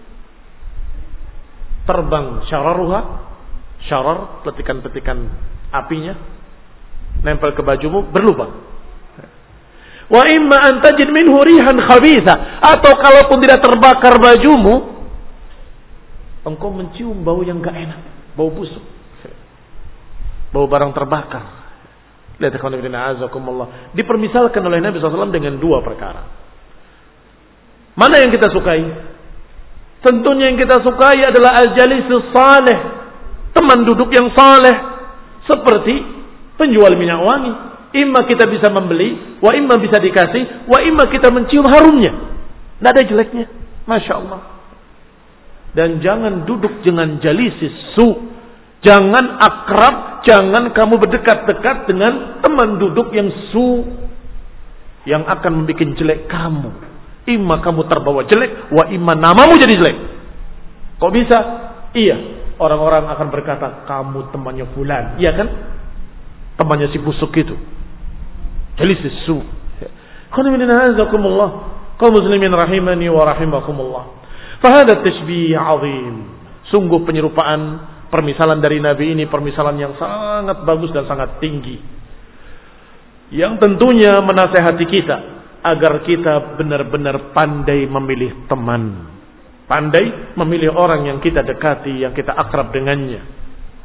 [SPEAKER 1] Terbang syararuha, syarar petikan-petikan apinya nempel ke bajumu, berlubang. Wa imma an tajid minhu rihan khabitha, atau kalaupun tidak terbakar bajumu, engkau mencium bau yang enggak enak, bau busuk, bau barang terbakar. Lihat ikhwan fillah azakumullah, dipermisalkan oleh Nabi sallallahu alaihi wasallam dengan dua perkara. Mana yang kita sukai? Tentunya yang kita sukai adalah al-jalisus salih, teman duduk yang saleh, seperti penjual minyak wangi. Imma kita bisa membeli, wa imma bisa dikasih, wa imma kita mencium harumnya. Tidak ada jeleknya, masya Allah. Dan jangan duduk dengan jalisis su, jangan akrab, jangan kamu berdekat-dekat dengan teman duduk yang su, yang akan membuat jelek kamu. Imma kamu terbawa jelek, wa imma namamu jadi jelek. Kok bisa? Iya, orang-orang akan berkata kamu temannya fulan, iya kan? Temannya si busuk itu. Jalisis su. Qul minna azakumullah. Kaum muslimin rahimani wa rahimakumullah. Fahada tashbih azim. Sungguh penyerupaan, permisalan dari Nabi ini permisalan yang sangat bagus dan sangat tinggi, yang tentunya menasehati kita agar kita benar-benar pandai memilih teman, pandai memilih orang yang kita dekati, yang kita akrab dengannya.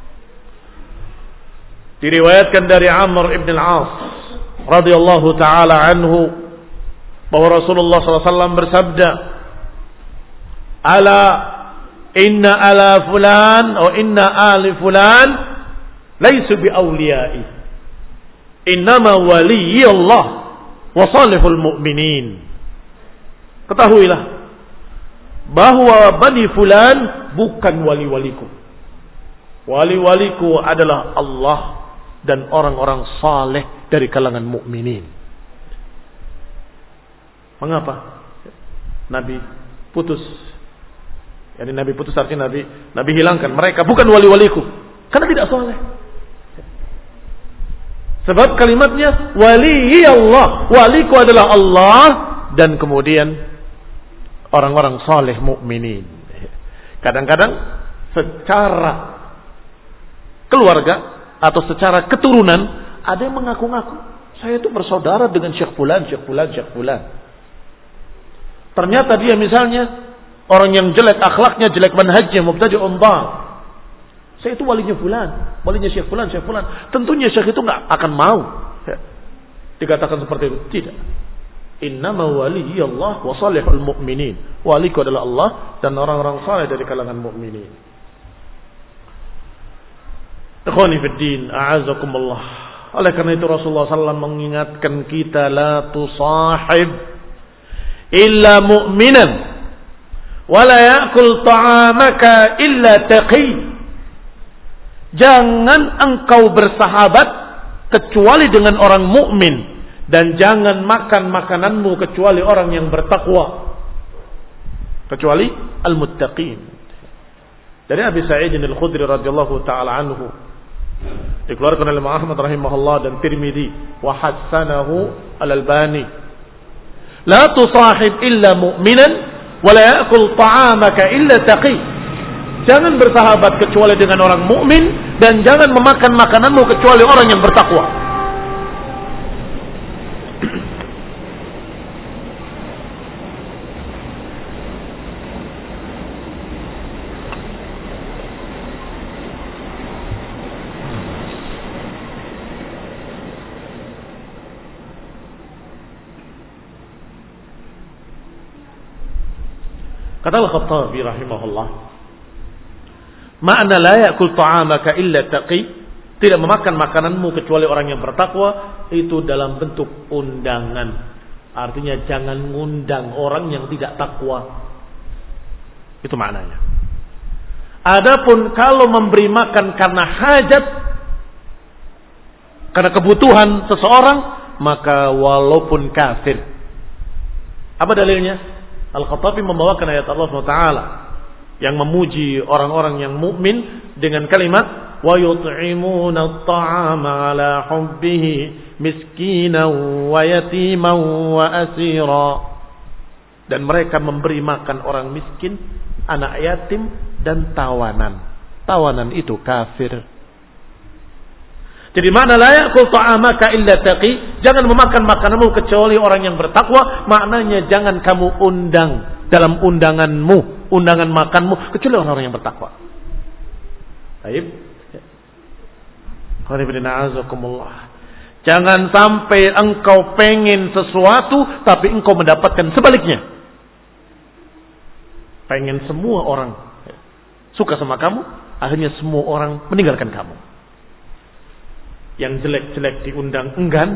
[SPEAKER 1] Diriwayatkan dari Amr ibn al-As radhiyallahu taala anhu bahwa Rasulullah sallallahu alaihi wasallam bersabda, "Ala Inna ala fulan atau inna ali fulan laisu bi awliyai. Innama waliyyi Allah wa salihul mu'minin. Ketahuilah bahwa Bani Fulan bukan wali-waliku. Wali-waliku adalah Allah dan orang-orang saleh dari kalangan mukminin. Mengapa Nabi putus? Yani Nabi putus artinya Nabi Nabi hilangkan mereka bukan wali-waliku karena tidak saleh. Sebab kalimatnya wali Allah, waliku adalah Allah dan kemudian orang-orang saleh mukminin. Kadang-kadang secara keluarga atau secara keturunan ada yang mengaku-ngaku saya itu bersaudara dengan Syekh Fulan, Syekh Fulan, Syekh Fulan. Ternyata dia misalnya orang yang jelek akhlaknya, jelek manhajnya, mubtadi'un dhal. Saya itu walinya fulan, walinya Syekh fulan, Syekh fulan. Tentunya Syekh itu nggak akan mau ya, dikatakan seperti itu. Tidak. Innama waliyyi Allah wa salihul mu'minin. Waliku adalah Allah dan orang-orang saleh dari kalangan mukminin. Ikhwani fid din, a'azakumullah. Oleh karena itu Rasulullah sallallahu alaihi wasallam mengingatkan kita la tusahib illa mu'minan wa la ya'kul ta'amaka illa taqi. Jangan engkau bersahabat kecuali dengan orang mukmin dan jangan makan makananmu kecuali orang yang bertakwa. Kecuali al-muttaqin. Dari Abi Sa'id al-Khudri radhiyallahu taala anhu dikeluarkan oleh Imam Ahmad rahimahullah dan Tirmidzi wa hasanahu al-Albani. La tusahib illa mu'minan wa la ya'kul ta'amaka illa taqi. Jangan bersahabat kecuali dengan orang mukmin dan jangan memakan makananmu kecuali orang yang bertakwa. Kata Al-Khattabi rahimahullah, makna la ya'kul ta'amaka illa taqi, tidak memakan makananmu kecuali orang yang bertakwa, itu dalam bentuk undangan. Artinya jangan ngundang orang yang tidak takwa. Itu maknanya. Adapun kalau memberi makan karena hajat, karena kebutuhan seseorang, maka walaupun kafir. Apa dalilnya? Al-Khattabi membawakan ayat Allah subhanahu wa taala yang memuji orang-orang yang mukmin dengan kalimat wa yut'imuna at-ta'ama 'ala hubbihi miskinan wa yatiman wa asira, dan mereka memberi makan orang miskin, anak yatim dan tawanan. Tawanan itu kafir. Jadi makna la ya'kul ta'amaka illa taqi, jangan memakan makananmu kecuali orang yang bertakwa, maknanya jangan kamu undang dalam undanganmu, undangan makanmu kecuali orang-orang yang bertakwa. Baik. Jangan sampai engkau pengen sesuatu tapi engkau mendapatkan sebaliknya. Pengen semua orang suka sama kamu, akhirnya semua orang meninggalkan kamu. Yang jelek-jelek diundang enggan,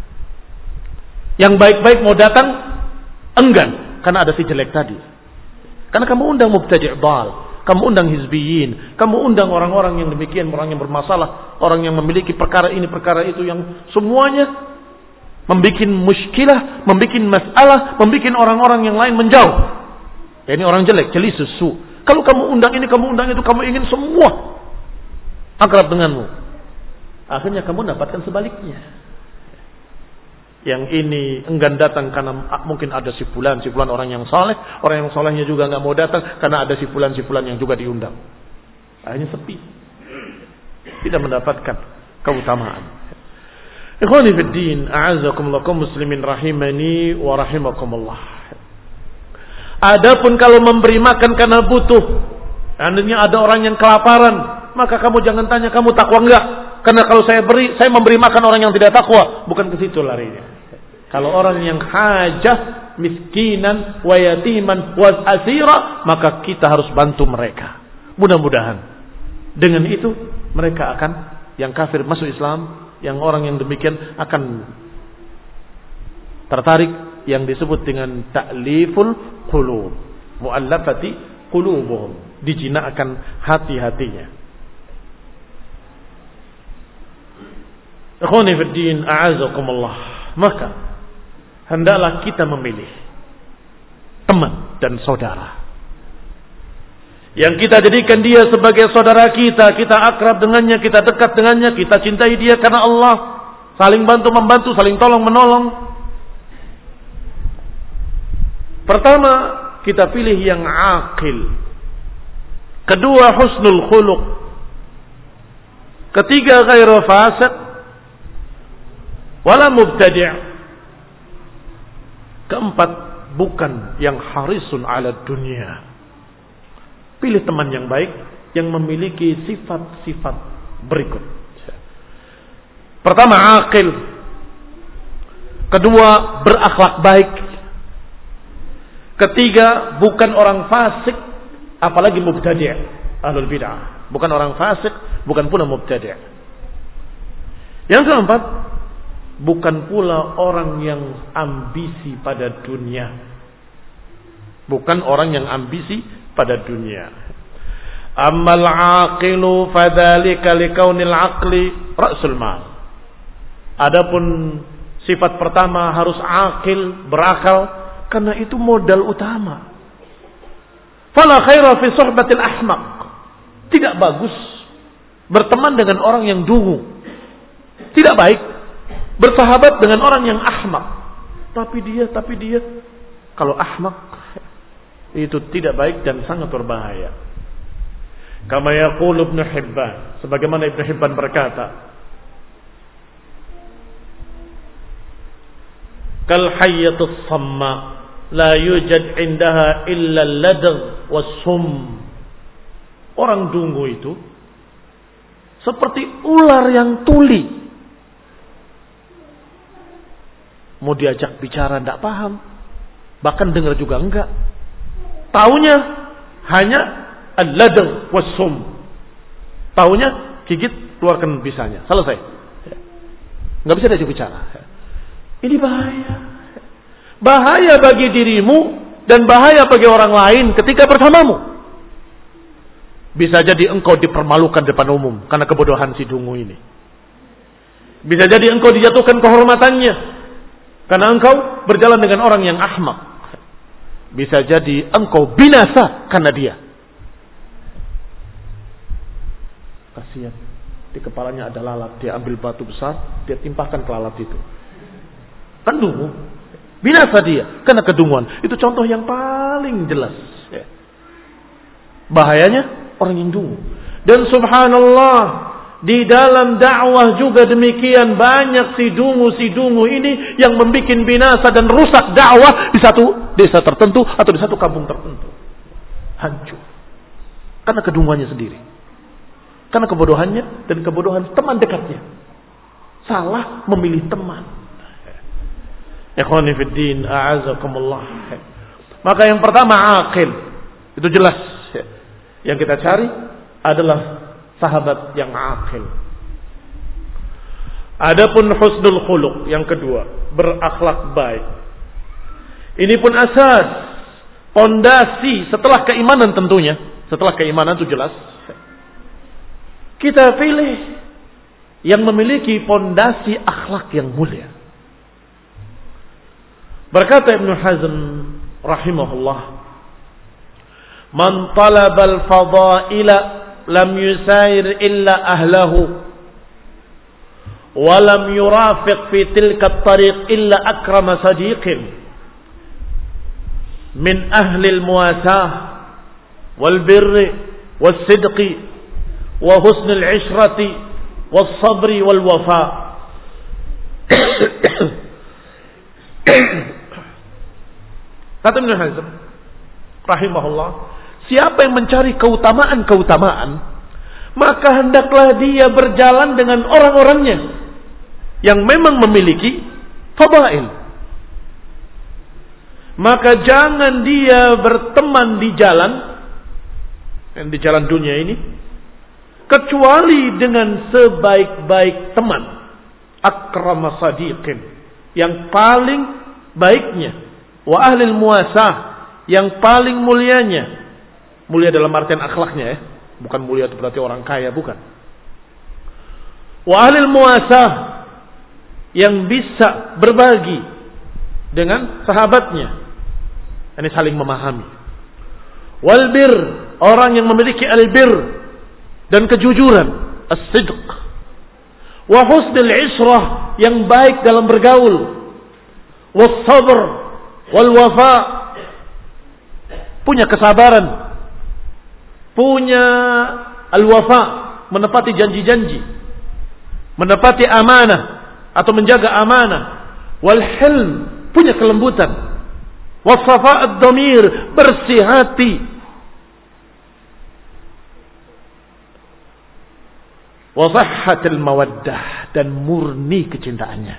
[SPEAKER 1] yang baik-baik mau datang enggan, karena ada si jelek tadi. Karena kamu undang mubtadi' dhal, kamu undang hizbiyin, kamu undang orang-orang yang demikian, orang yang bermasalah, orang yang memiliki perkara ini perkara itu yang semuanya membuat muskilah, membuat masalah, membuat orang-orang yang lain menjauh. Ya, ini orang jelek, jeli susu. Kalau kamu undang ini, kamu undang itu, kamu ingin semua akrab denganmu. Akhirnya kamu dapatkan sebaliknya. Yang ini enggan datang karena mungkin ada si fulan, si fulan orang yang saleh, orang yang salehnya juga enggak mau datang karena ada si fulan, si fulan yang juga diundang. Akhirnya sepi. Tidak mendapatkan keutamaan. Ikhwani fid din, a'azzakumullah kaum muslimin rahimani wa rahimakumullah. Adapun kalau memberi makan karena butuh, artinya ada orang yang kelaparan, maka kamu jangan tanya kamu takwa enggak. Karena kalau saya beri, saya memberi makan orang yang tidak takwa, bukan ke situ larinya. Kalau orang yang hajat miskinan wa yatiman wa asira, maka kita harus bantu mereka. Mudah-mudahan dengan itu mereka akan, yang kafir masuk Islam, yang orang yang demikian akan tertarik yang disebut dengan ta'liful qulub, mu'allafati qulubuhum, dijinakkan hati-hatinya. Ikhwani fid din, a'azakumullah. Maka hendaklah kita memilih teman dan saudara yang kita jadikan dia sebagai saudara kita, kita akrab dengannya, kita dekat dengannya, kita cintai dia karena Allah, saling bantu membantu, saling tolong menolong. Pertama, kita pilih yang aqil. Kedua, husnul khuluq. Ketiga, ghairu fasiq wala mubtadi'. Keempat, bukan yang harisun ala dunia. Pilih teman yang baik yang memiliki sifat-sifat berikut. Pertama, aqil. Kedua, berakhlak baik. Ketiga, bukan orang fasik, apalagi mubtadi', ahlul bid'ah. Bukan orang fasik, bukan pula mubtadi'. Yang keempat, bukan pula orang yang ambisi pada dunia. Bukan orang yang ambisi pada dunia. Ammal aqilu fadzalika likaunil aqli ra'sul mal. Adapun sifat pertama harus aqil, berakal, karena itu modal utama. Fala khaira fi suhbatil ahmaq. Tidak bagus berteman dengan orang yang dungu. Tidak baik bersahabat dengan orang yang ahmak. Tapi dia, tapi dia. Kalau ahmak itu tidak baik dan sangat berbahaya. Kama yaqul Ibnu Hibban, sebagaimana Ibnu Hibban berkata, kal hayyatus samma la yujad indaha illa al-ladgh was-sum. Orang dungu itu seperti ular yang tuli. Mau diajak bicara tidak paham, bahkan dengar juga enggak. Taunya hanya al-ladgh was-sum. Taunya gigit, keluarkan bisanya, selesai. Enggak bisa diajak bicara. Ini bahaya. Bahaya bagi dirimu dan bahaya bagi orang lain ketika bersamamu. Bisa jadi engkau dipermalukan depan umum karena kebodohan si dungu ini. Bisa jadi engkau dijatuhkan kehormatannya karena engkau berjalan dengan orang yang ahmak. Bisa jadi engkau binasa karena dia. Kasihan, di kepalanya ada lalat, dia ambil batu besar, dia timpahkan ke lalat itu. Kan dungu, binasa dia karena kedunguan. Itu contoh yang paling jelas. Bahayanya orang yang dungu. Dan subhanallah, di dalam dakwah juga demikian, banyak si dungu-si dungu ini yang membuat binasa dan rusak dakwah di satu desa tertentu atau di satu kampung tertentu. Hancur. Karena kedunguannya sendiri. Karena kebodohannya dan kebodohan teman dekatnya. Salah memilih teman. Ikhwani fid din, a'azakumullah. Maka yang pertama aqil. Itu jelas. Yang kita cari adalah sahabat yang aqil. Adapun husnul khuluq yang kedua, berakhlak baik. Ini pun asas, pondasi setelah keimanan tentunya. Setelah keimanan itu jelas. Kita pilih yang memiliki pondasi akhlak yang mulia. Berkata Ibnu Hazm rahimahullah, man talabal fadaila lam yusair illa ahlahu wa lam yurafiq fi tilka at-tariq illa akrama sadiqin min ahli al-muwasah wal birri was sidqi wa husn al-ishrati was sabri wal wafa. Kata Ibnu Hazm rahimahullah, siapa yang mencari keutamaan-keutamaan, maka hendaklah dia berjalan dengan orang-orangnya yang memang memiliki fadail. maka jangan dia berteman di jalan, di jalan dunia ini, kecuali dengan sebaik-baik teman, akrama sadiqin, yang paling baiknya, wa ahlil muasah, yang paling mulianya. Mulia dalam artian akhlaknya ya, bukan mulia itu berarti orang kaya, bukan. Wa ahlil muasah, yang bisa berbagi dengan sahabatnya. Ini saling memahami. Wal bir, orang yang memiliki al-bir dan kejujuran, as-sidq. Wa husnul ishrah, yang baik dalam bergaul. Was sabr wal wafa, punya kesabaran, punya al-wafa, menepati janji-janji, menepati amanah atau menjaga amanah. Wal hilm, punya kelembutan. Wasafa'ad damir, bersih hati. Wasahhatil mawaddah, dan murni kecintaannya.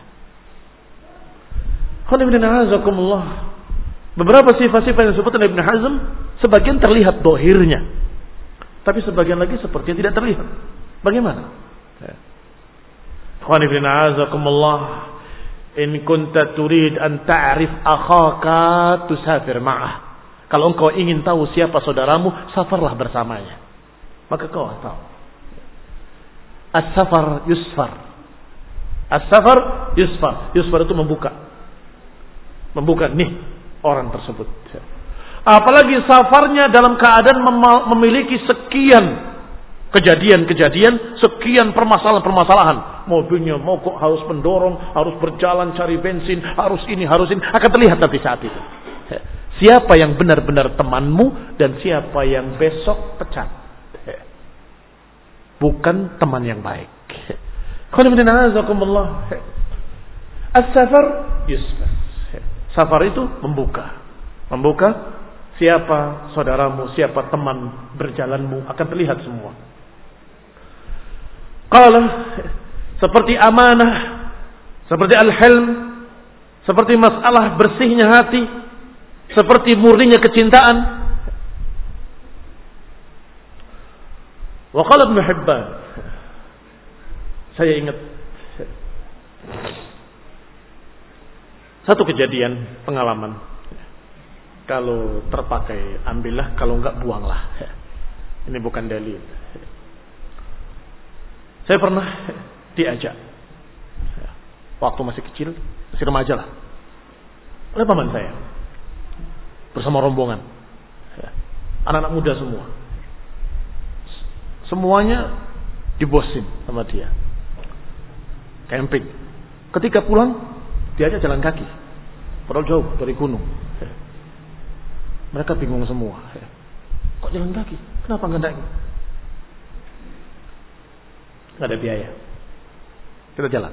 [SPEAKER 1] Beberapa sifat-sifat yang disebutkan Ibn Hazm, sebagian terlihat dohirnya, tapi sebagian lagi seperti tidak terlihat. Bagaimana? Ikhwan ibn a'azakumullah, in kunta turid an ta'rif akhaka tusafir ma'ah. Kalau engkau ingin tahu siapa saudaramu, safarlah bersamanya. Maka kau tahu. As-safar yusfar. As-safar yusfar. Yusfar itu membuka. Membuka nih orang tersebut. Apalagi safarnya dalam keadaan mem- memiliki sekian kejadian-kejadian, sekian permasalahan-permasalahan. Mobilnya mogok, harus mendorong, harus berjalan cari bensin, harus ini, harus ini. Akan terlihat nanti saat itu. Siapa yang benar-benar temanmu dan siapa yang besok pecat. Bukan teman yang baik. As-safar yusfar. Safar itu membuka. Membuka siapa saudaramu, siapa teman berjalanmu, akan terlihat semua. Qala, seperti amanah, seperti al-hilm, seperti masalah bersihnya hati, seperti murninya kecintaan. Wa qala Ibnu Hibban, saya ingat satu kejadian, pengalaman. Kalau terpakai ambillah, kalau enggak buanglah. Ini bukan dalil. Saya pernah diajak waktu masih kecil, masih remaja lah, oleh paman saya bersama rombongan, anak-anak muda semua. Semuanya dibosin sama dia, camping. Ketika pulang, diajak jalan kaki, padahal jauh dari gunung. Mereka bingung semua. Kok jalan kaki? Kenapa nggak naik? Nggak ada biaya. Kita jalan.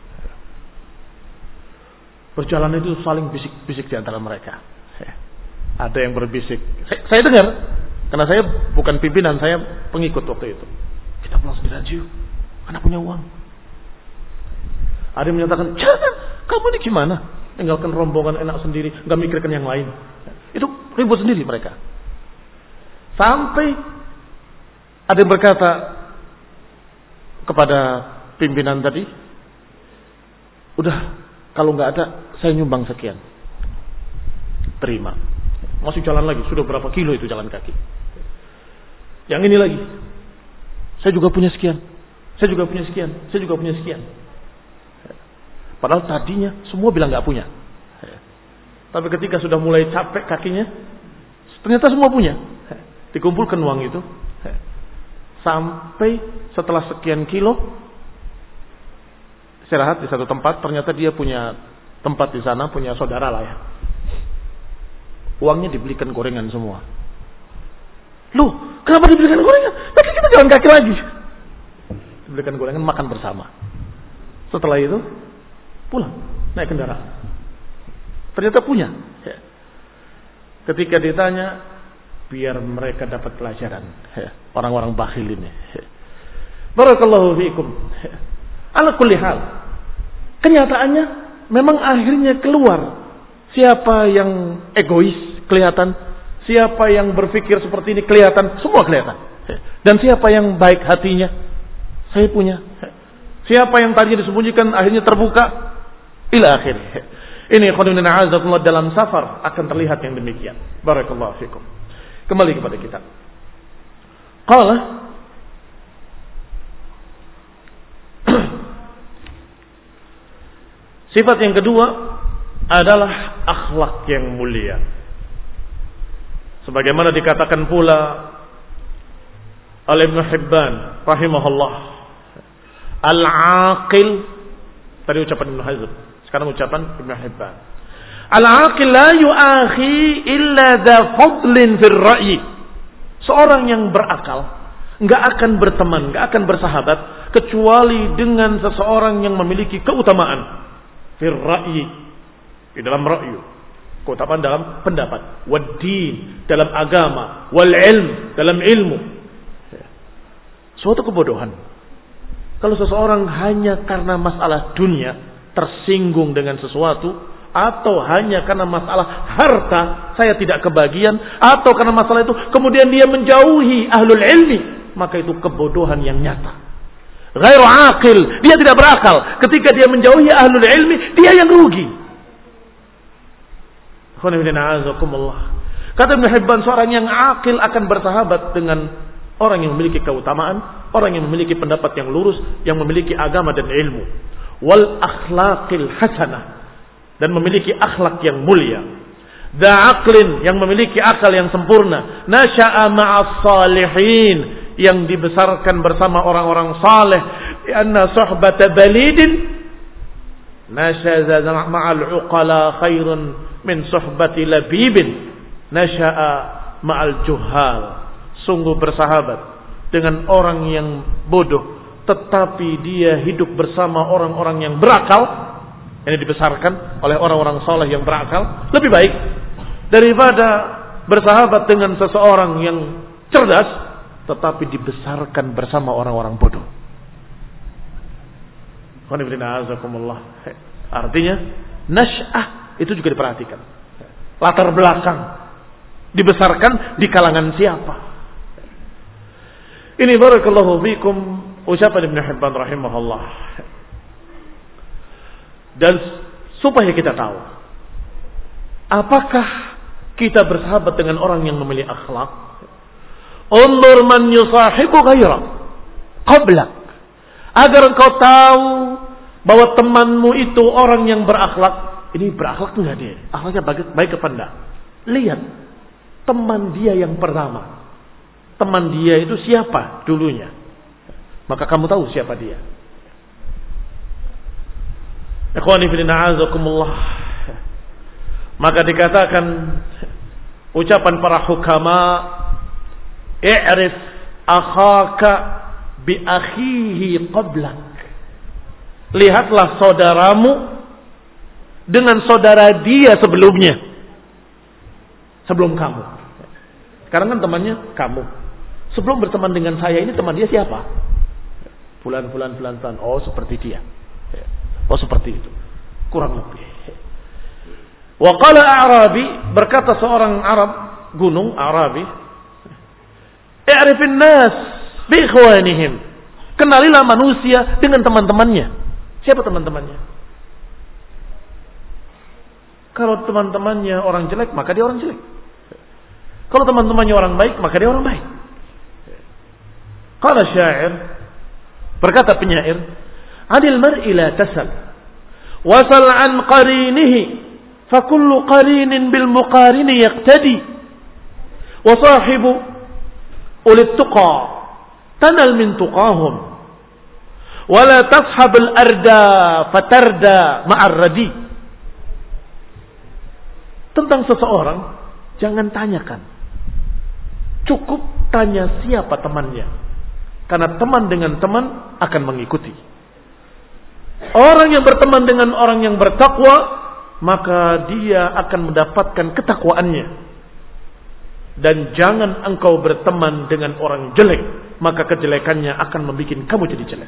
[SPEAKER 1] Berjalan itu saling bisik-bisik di antara mereka. Ada yang berbisik. Saya, saya dengar, karena saya bukan pimpinan, saya pengikut waktu itu. Kita pulang sendiri aja yuk, karena punya uang. Ada yang menyatakan, jangan, kamu ini gimana? Tinggalkan rombongan enak sendiri, nggak mikirkan yang lain. Itu ribut sendiri mereka. Sampai ada yang berkata kepada pimpinan tadi, udah, kalau nggak ada, saya nyumbang sekian. Terima. Masih jalan lagi, sudah berapa kilo itu jalan kaki. Yang ini lagi, saya juga punya sekian, saya juga punya sekian, saya juga punya sekian. Padahal tadinya semua bilang nggak punya. Tapi ketika sudah mulai capek kakinya, ternyata semua punya. Dikumpulkan uang itu. Sampai setelah sekian kilo, istirahat di satu tempat, ternyata dia punya tempat di sana, punya saudara lah ya. Uangnya dibelikan gorengan semua. Loh, kenapa dibelikan gorengan? Tapi kita jalan kaki lagi. Dibelikan gorengan, makan bersama. Setelah itu, pulang, naik kendaraan. Ternyata punya. Ketika ditanya, biar mereka dapat pelajaran. Orang-orang bakhil ini. Barakallahu fiikum. Ala kulli hal. Kenyataannya memang akhirnya keluar Siapa yang egois kelihatan, siapa yang berpikir seperti ini kelihatan, semua kelihatan. Dan siapa yang baik hatinya, saya punya. Siapa yang tadinya disembunyikan akhirnya terbuka, ila akhir. Ini khonibina a'azakumullah dalam safar akan terlihat yang demikian. Barakallahu fikum. Kembali kepada kita. Qala sifat yang kedua adalah akhlak yang mulia. Sebagaimana dikatakan pula oleh Ibnu Hibban rahimahullah, al-aqil, tadi ucapan Ibnu Hazm, sekarang ucapan Ibnu Hibban. Al-aqil la yu'akhi illa dha fadlin fil ra'yi. Seorang yang berakal enggak akan berteman, enggak akan bersahabat kecuali dengan seseorang yang memiliki keutamaan fil ra'yi, di dalam ra'yu, keutamaan dalam pendapat, wad-din, dalam agama, wal ilm, dalam ilmu. Suatu kebodohan kalau seseorang hanya karena masalah dunia tersinggung dengan sesuatu, atau hanya karena masalah harta saya tidak kebagian, atau karena masalah itu kemudian dia menjauhi ahlul ilmi, maka itu kebodohan yang nyata. Ghairu aqil, dia tidak berakal. Ketika dia menjauhi ahlul ilmi, dia yang rugi. Kata Ibnu Hibban, seorang yang aqil akan bersahabat dengan orang yang memiliki keutamaan, orang yang memiliki pendapat yang lurus, yang memiliki agama dan ilmu. Wal akhlaqil hasanah, dan memiliki akhlak yang mulia. Dha aqlin, yang memiliki akal yang sempurna. Nasha'a ma'as salihin, yang dibesarkan bersama orang-orang saleh. Anna suhbata balidin nasha'a ma'al uqala khairun min suhbati labibin nasha'a ma'al juhal. Sungguh bersahabat dengan orang yang bodoh, tetapi dia hidup bersama orang-orang yang berakal. Ini dibesarkan oleh orang-orang saleh yang berakal, lebih baik daripada bersahabat dengan seseorang yang cerdas tetapi dibesarkan bersama orang-orang bodoh. Artinya nasy'ah itu juga diperhatikan. Latar belakang, dibesarkan di kalangan siapa. Ini barakallahu fikum ucapan Ibnu Hibban rahimahullah. Dan supaya kita tahu apakah kita bersahabat dengan orang yang memiliki akhlak, undur man yusahibu ghairak qablak, agar engkau tahu bahwa temanmu itu orang yang berakhlak. Ini berakhlak enggak dia? Akhlaknya baik, baik apa enggak? Lihat teman dia yang pertama. Teman dia itu siapa dulunya? Maka kamu tahu siapa dia. Ikhwani fillah a'azakumullah. Maka dikatakan ucapan para hukama, i'rif akhaka bi akhihi qablak. Lihatlah saudaramu dengan saudara dia sebelumnya, sebelum kamu. Sekarang kan temannya kamu. Sebelum berteman dengan saya ini teman dia siapa? Fulan fulan fulan fulan. Oh, seperti dia. Oh, seperti itu. Kurang lebih. Wa qala A'rabi, berkata seorang Arab gunung Arabi, "I'rifin nas bi ikhwanihim." Kenalilah manusia dengan teman-temannya. Siapa teman-temannya? Kalau teman-temannya orang jelek, maka dia orang jelek. Kalau teman-temannya orang baik, maka dia orang baik. Qala syair, berkata penyair, "Adil mar'i la tasal, wasal an qarinihi, fa kullu qarinin bil muqarini yaqtadi, wa sahibu ulit tuqa tanal min tuqahum, wa la tashab al arda fatarda ma'ar radi." Tentang seseorang jangan tanyakan, cukup tanya siapa temannya. Karena teman dengan teman akan mengikuti. Orang yang berteman dengan orang yang bertakwa, maka dia akan mendapatkan ketakwaannya. Dan jangan engkau berteman dengan orang jelek, maka kejelekannya akan membuat kamu jadi jelek.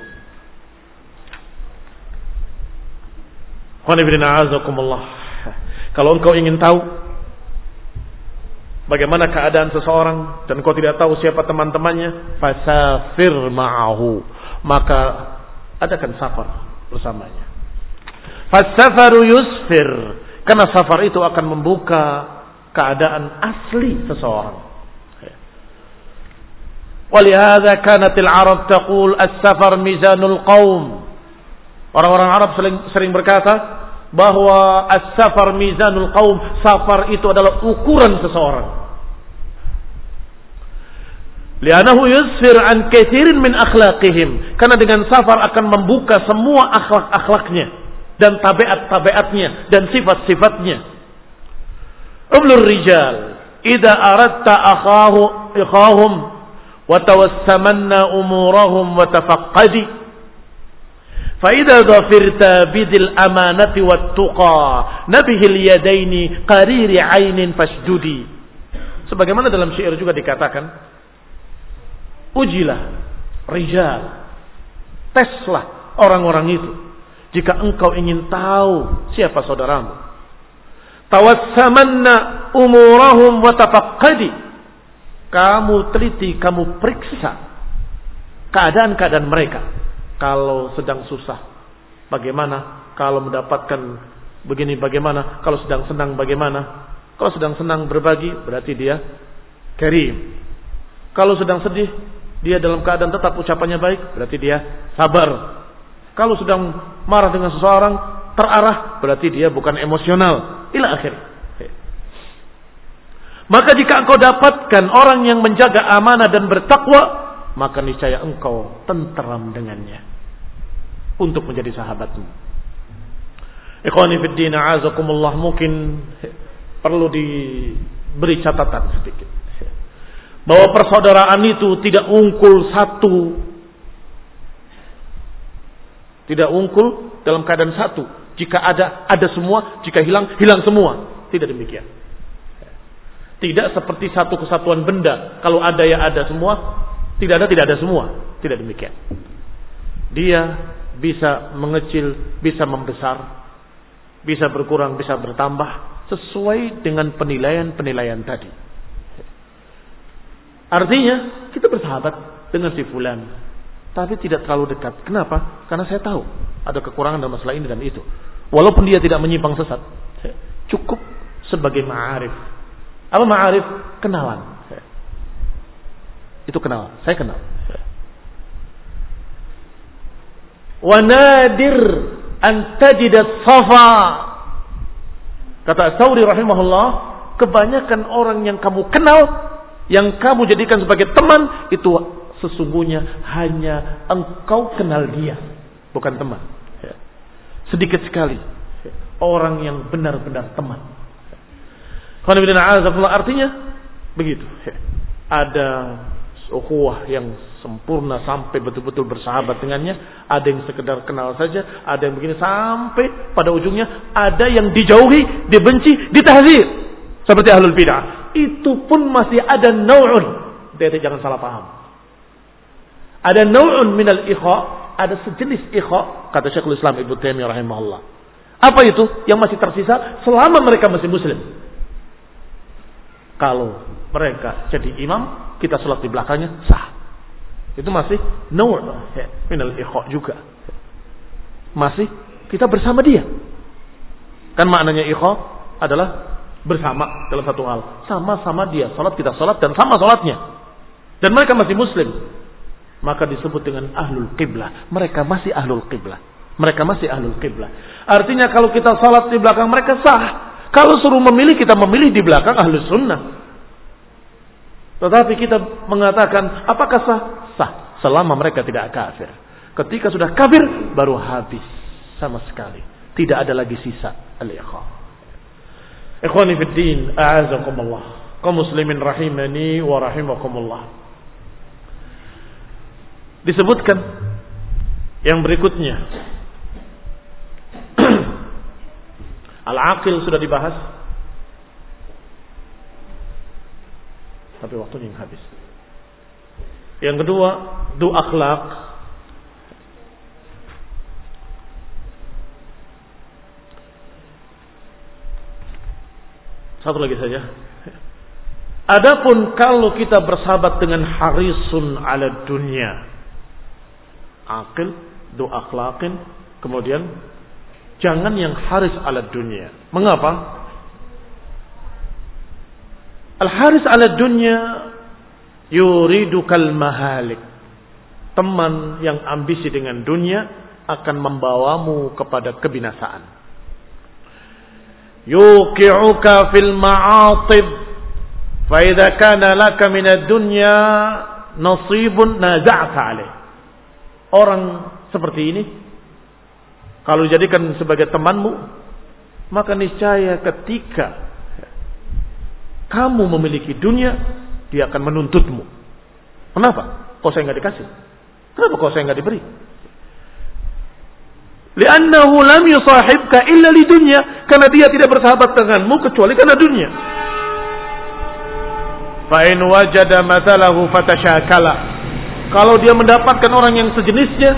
[SPEAKER 1] Kalau engkau ingin tahu bagaimana keadaan seseorang dan kau tidak tahu siapa teman-temannya, fasafir ma'ahu, maka adakan safar bersamanya. Fasafaru yusfir, karena safar itu akan membuka keadaan asli seseorang. Walihada kanatil Arab taqul as-safar mizanul qaum. Orang-orang Arab sering, sering berkata bahwa as-safar mizanul qaum, safar itu adalah ukuran seseorang. Li'annahu yusfir an katsirin min akhlaqihim, karena dengan safar akan membuka semua akhlak-akhlaknya dan tabiat-tabiatnya dan sifat-sifatnya. Umlur rijal idza aradta akhahu ikhahum wa tawassamanna umurahum wa tafaqqadi فإذا ظفرت بذي الأمانة والتقى نبه اليدين قرير عين فاشددي. Sebagaimana dalam syair juga dikatakan, ujilah rijal, teslah orang-orang itu jika engkau ingin tahu siapa saudaramu. Tawassamanna umurahum wa tafaqqadi, kamu teliti, kamu periksa keadaan-keadaan mereka. Kalau sedang susah bagaimana, kalau mendapatkan begini bagaimana, kalau sedang senang bagaimana. Kalau sedang senang berbagi berarti dia karim. Kalau sedang sedih dia dalam keadaan tetap ucapannya baik, berarti dia sabar. Kalau sedang marah dengan seseorang terarah, berarti dia bukan emosional. Ila akhir. Maka jika engkau dapatkan orang yang menjaga amanah dan bertakwa, maka niscaya engkau tenteram dengannya untuk menjadi sahabatmu. Ikhwani fid din, a'azakumullah, mungkin perlu diberi catatan sedikit bahwa persaudaraan itu tidak ungkul satu, tidak ungkul dalam keadaan satu. Jika ada, ada semua. Jika hilang, hilang semua. Tidak demikian. Tidak seperti satu kesatuan benda. Kalau ada ya ada semua, tidak ada, tidak ada semua. Tidak demikian. Dia bisa mengecil, bisa membesar, bisa berkurang, bisa bertambah, sesuai dengan penilaian-penilaian tadi. Artinya, kita bersahabat dengan si fulan, tapi tidak terlalu dekat. Kenapa? Karena saya tahu ada kekurangan dalam masalah ini dan itu. Walaupun dia tidak menyimpang sesat, cukup sebagai ma'arif. Apa ma'arif? Kenalan. Itu kenal, saya kenal. Wa nadir an tajida safa. Kata Tsauri rahimahullah, kebanyakan orang yang kamu kenal, yang kamu jadikan sebagai teman, itu sesungguhnya hanya engkau kenal dia, bukan teman. Sedikit sekali orang yang benar-benar teman. Artinya begitu. Ada ukhuwah yang sempurna sampai betul-betul bersahabat dengannya. Ada yang sekedar kenal saja, ada yang begini sampai pada ujungnya ada yang dijauhi, dibenci, ditahzir seperti ahlul bid'ah. Itu pun masih ada nau'un. Jadi jangan salah paham. Ada nau'un minal ikha, ada sejenis ikha, kata Syekhul Islam Ibnu Taimiyah rahimahullah. Apa itu? Yang masih tersisa selama mereka masih muslim. Kalau mereka jadi imam, kita sholat di belakangnya, sah. Itu masih nur minal ikha juga. Masih kita bersama dia. Kan maknanya ikha adalah bersama dalam satu hal. Sama-sama dia sholat, kita sholat, dan sama sholatnya. Dan mereka masih muslim. Maka disebut dengan ahlul qiblah. Mereka masih ahlul qiblah. Mereka masih ahlul qiblah. Artinya kalau kita sholat di belakang mereka sah. Kalau suruh memilih, kita memilih di belakang ahlus sunnah. Tetapi kita mengatakan, apakah sah? Sah, selama mereka tidak kafir. Ketika sudah kafir, baru habis sama sekali. Tidak ada lagi sisa al-ikha. Ikhwani fid din, a'azakumullah. Kaum muslimin rahimani wa rahimakumullah. Disebutkan yang berikutnya. Al-aqil sudah dibahas. Tapi waktunya yang habis. Yang kedua, du akhlak. Satu lagi saja. Adapun kalau kita bersahabat dengan harisun ala dunia, akil, du akhlaqin, kemudian jangan yang haris ala dunia. Mengapa? Al-haris ala dunia yuridukal mahalik. Teman yang ambisi dengan dunia akan membawamu kepada kebinasaan. Yuqi'uka fil ma'atib. Fa idza kana laka min ad-dunya nasibun naza'ta alaih. Orang seperti ini kalau dijadikan sebagai temanmu, maka niscaya ketika kamu memiliki dunia, dia akan menuntutmu. Kenapa? Kok saya enggak dikasih? Kenapa kok saya enggak diberi? Li'annahu lam yusahibka illa lidunya, karena dia tidak bersahabat denganmu kecuali karena dunia. Fa in wajada mathalahu fatashakala. Kalau dia mendapatkan orang yang sejenisnya,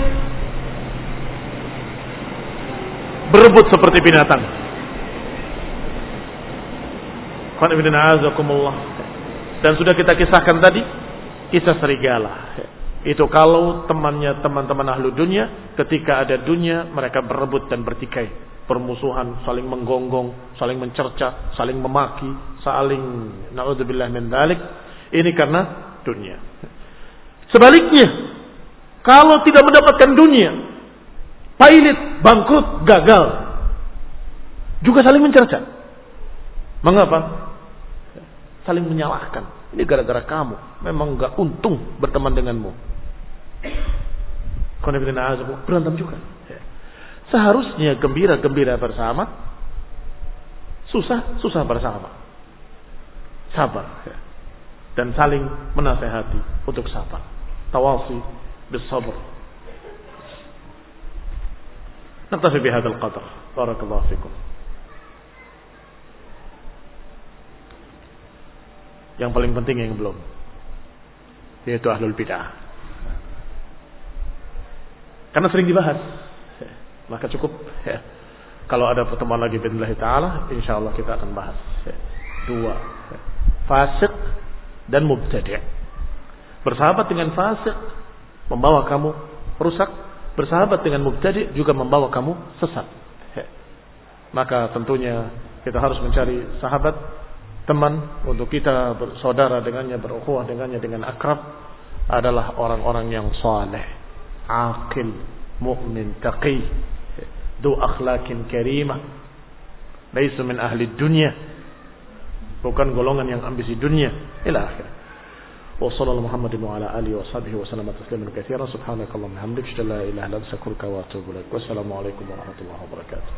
[SPEAKER 1] berebut seperti binatang. Dan sudah kita kisahkan tadi kisah serigala. Itu kalau temannya teman-teman ahlu dunia, ketika ada dunia mereka berebut dan bertikai, permusuhan, saling menggonggong, saling mencerca, saling memaki, saling naudzubillah min dzalik. Ini karena dunia. Sebaliknya, kalau tidak mendapatkan dunia, pailit, bangkrut, gagal, juga saling mencerca. Mengapa? Saling menyalahkan. Ini gara-gara kamu, memang enggak untung berteman denganmu. Berantem juga. Seharusnya gembira-gembira bersama, susah-susah bersama. Sabar. Dan saling menasehati untuk sabar. Tawasi bisabr. Naktafi bihadzal qadar. Barakallahu fikum. Yang paling penting yang belum, yaitu ahlul bid'ah. Karena sering dibahas, maka cukup ya. Kalau ada pertemuan lagi billahi ta'ala, insyaallah kita akan bahas ya. Dua ya. Fasik dan mubtadi'. Bersahabat dengan fasik membawa kamu rusak, bersahabat dengan mubtadi' juga membawa kamu sesat ya. Maka tentunya kita harus mencari sahabat, teman untuk kita bersaudara dengannya, berukhuwah dengannya, dengan akrab adalah orang-orang yang saleh, aqil, mukmin, taqi, du akhlaqin karimah, laysa min ahli dunya, bukan golongan yang ambisi dunia. Ila akhir. Wa sallallahu Muhammadin wa ala alihi wa sahbihi wa sallama tasliman katsiran. Subhanakallahumma wa bihamdika, la ilaha illa anta astaghfiruka wa atubu ilaik. Wassalamu alaikum warahmatullahi wabarakatuh.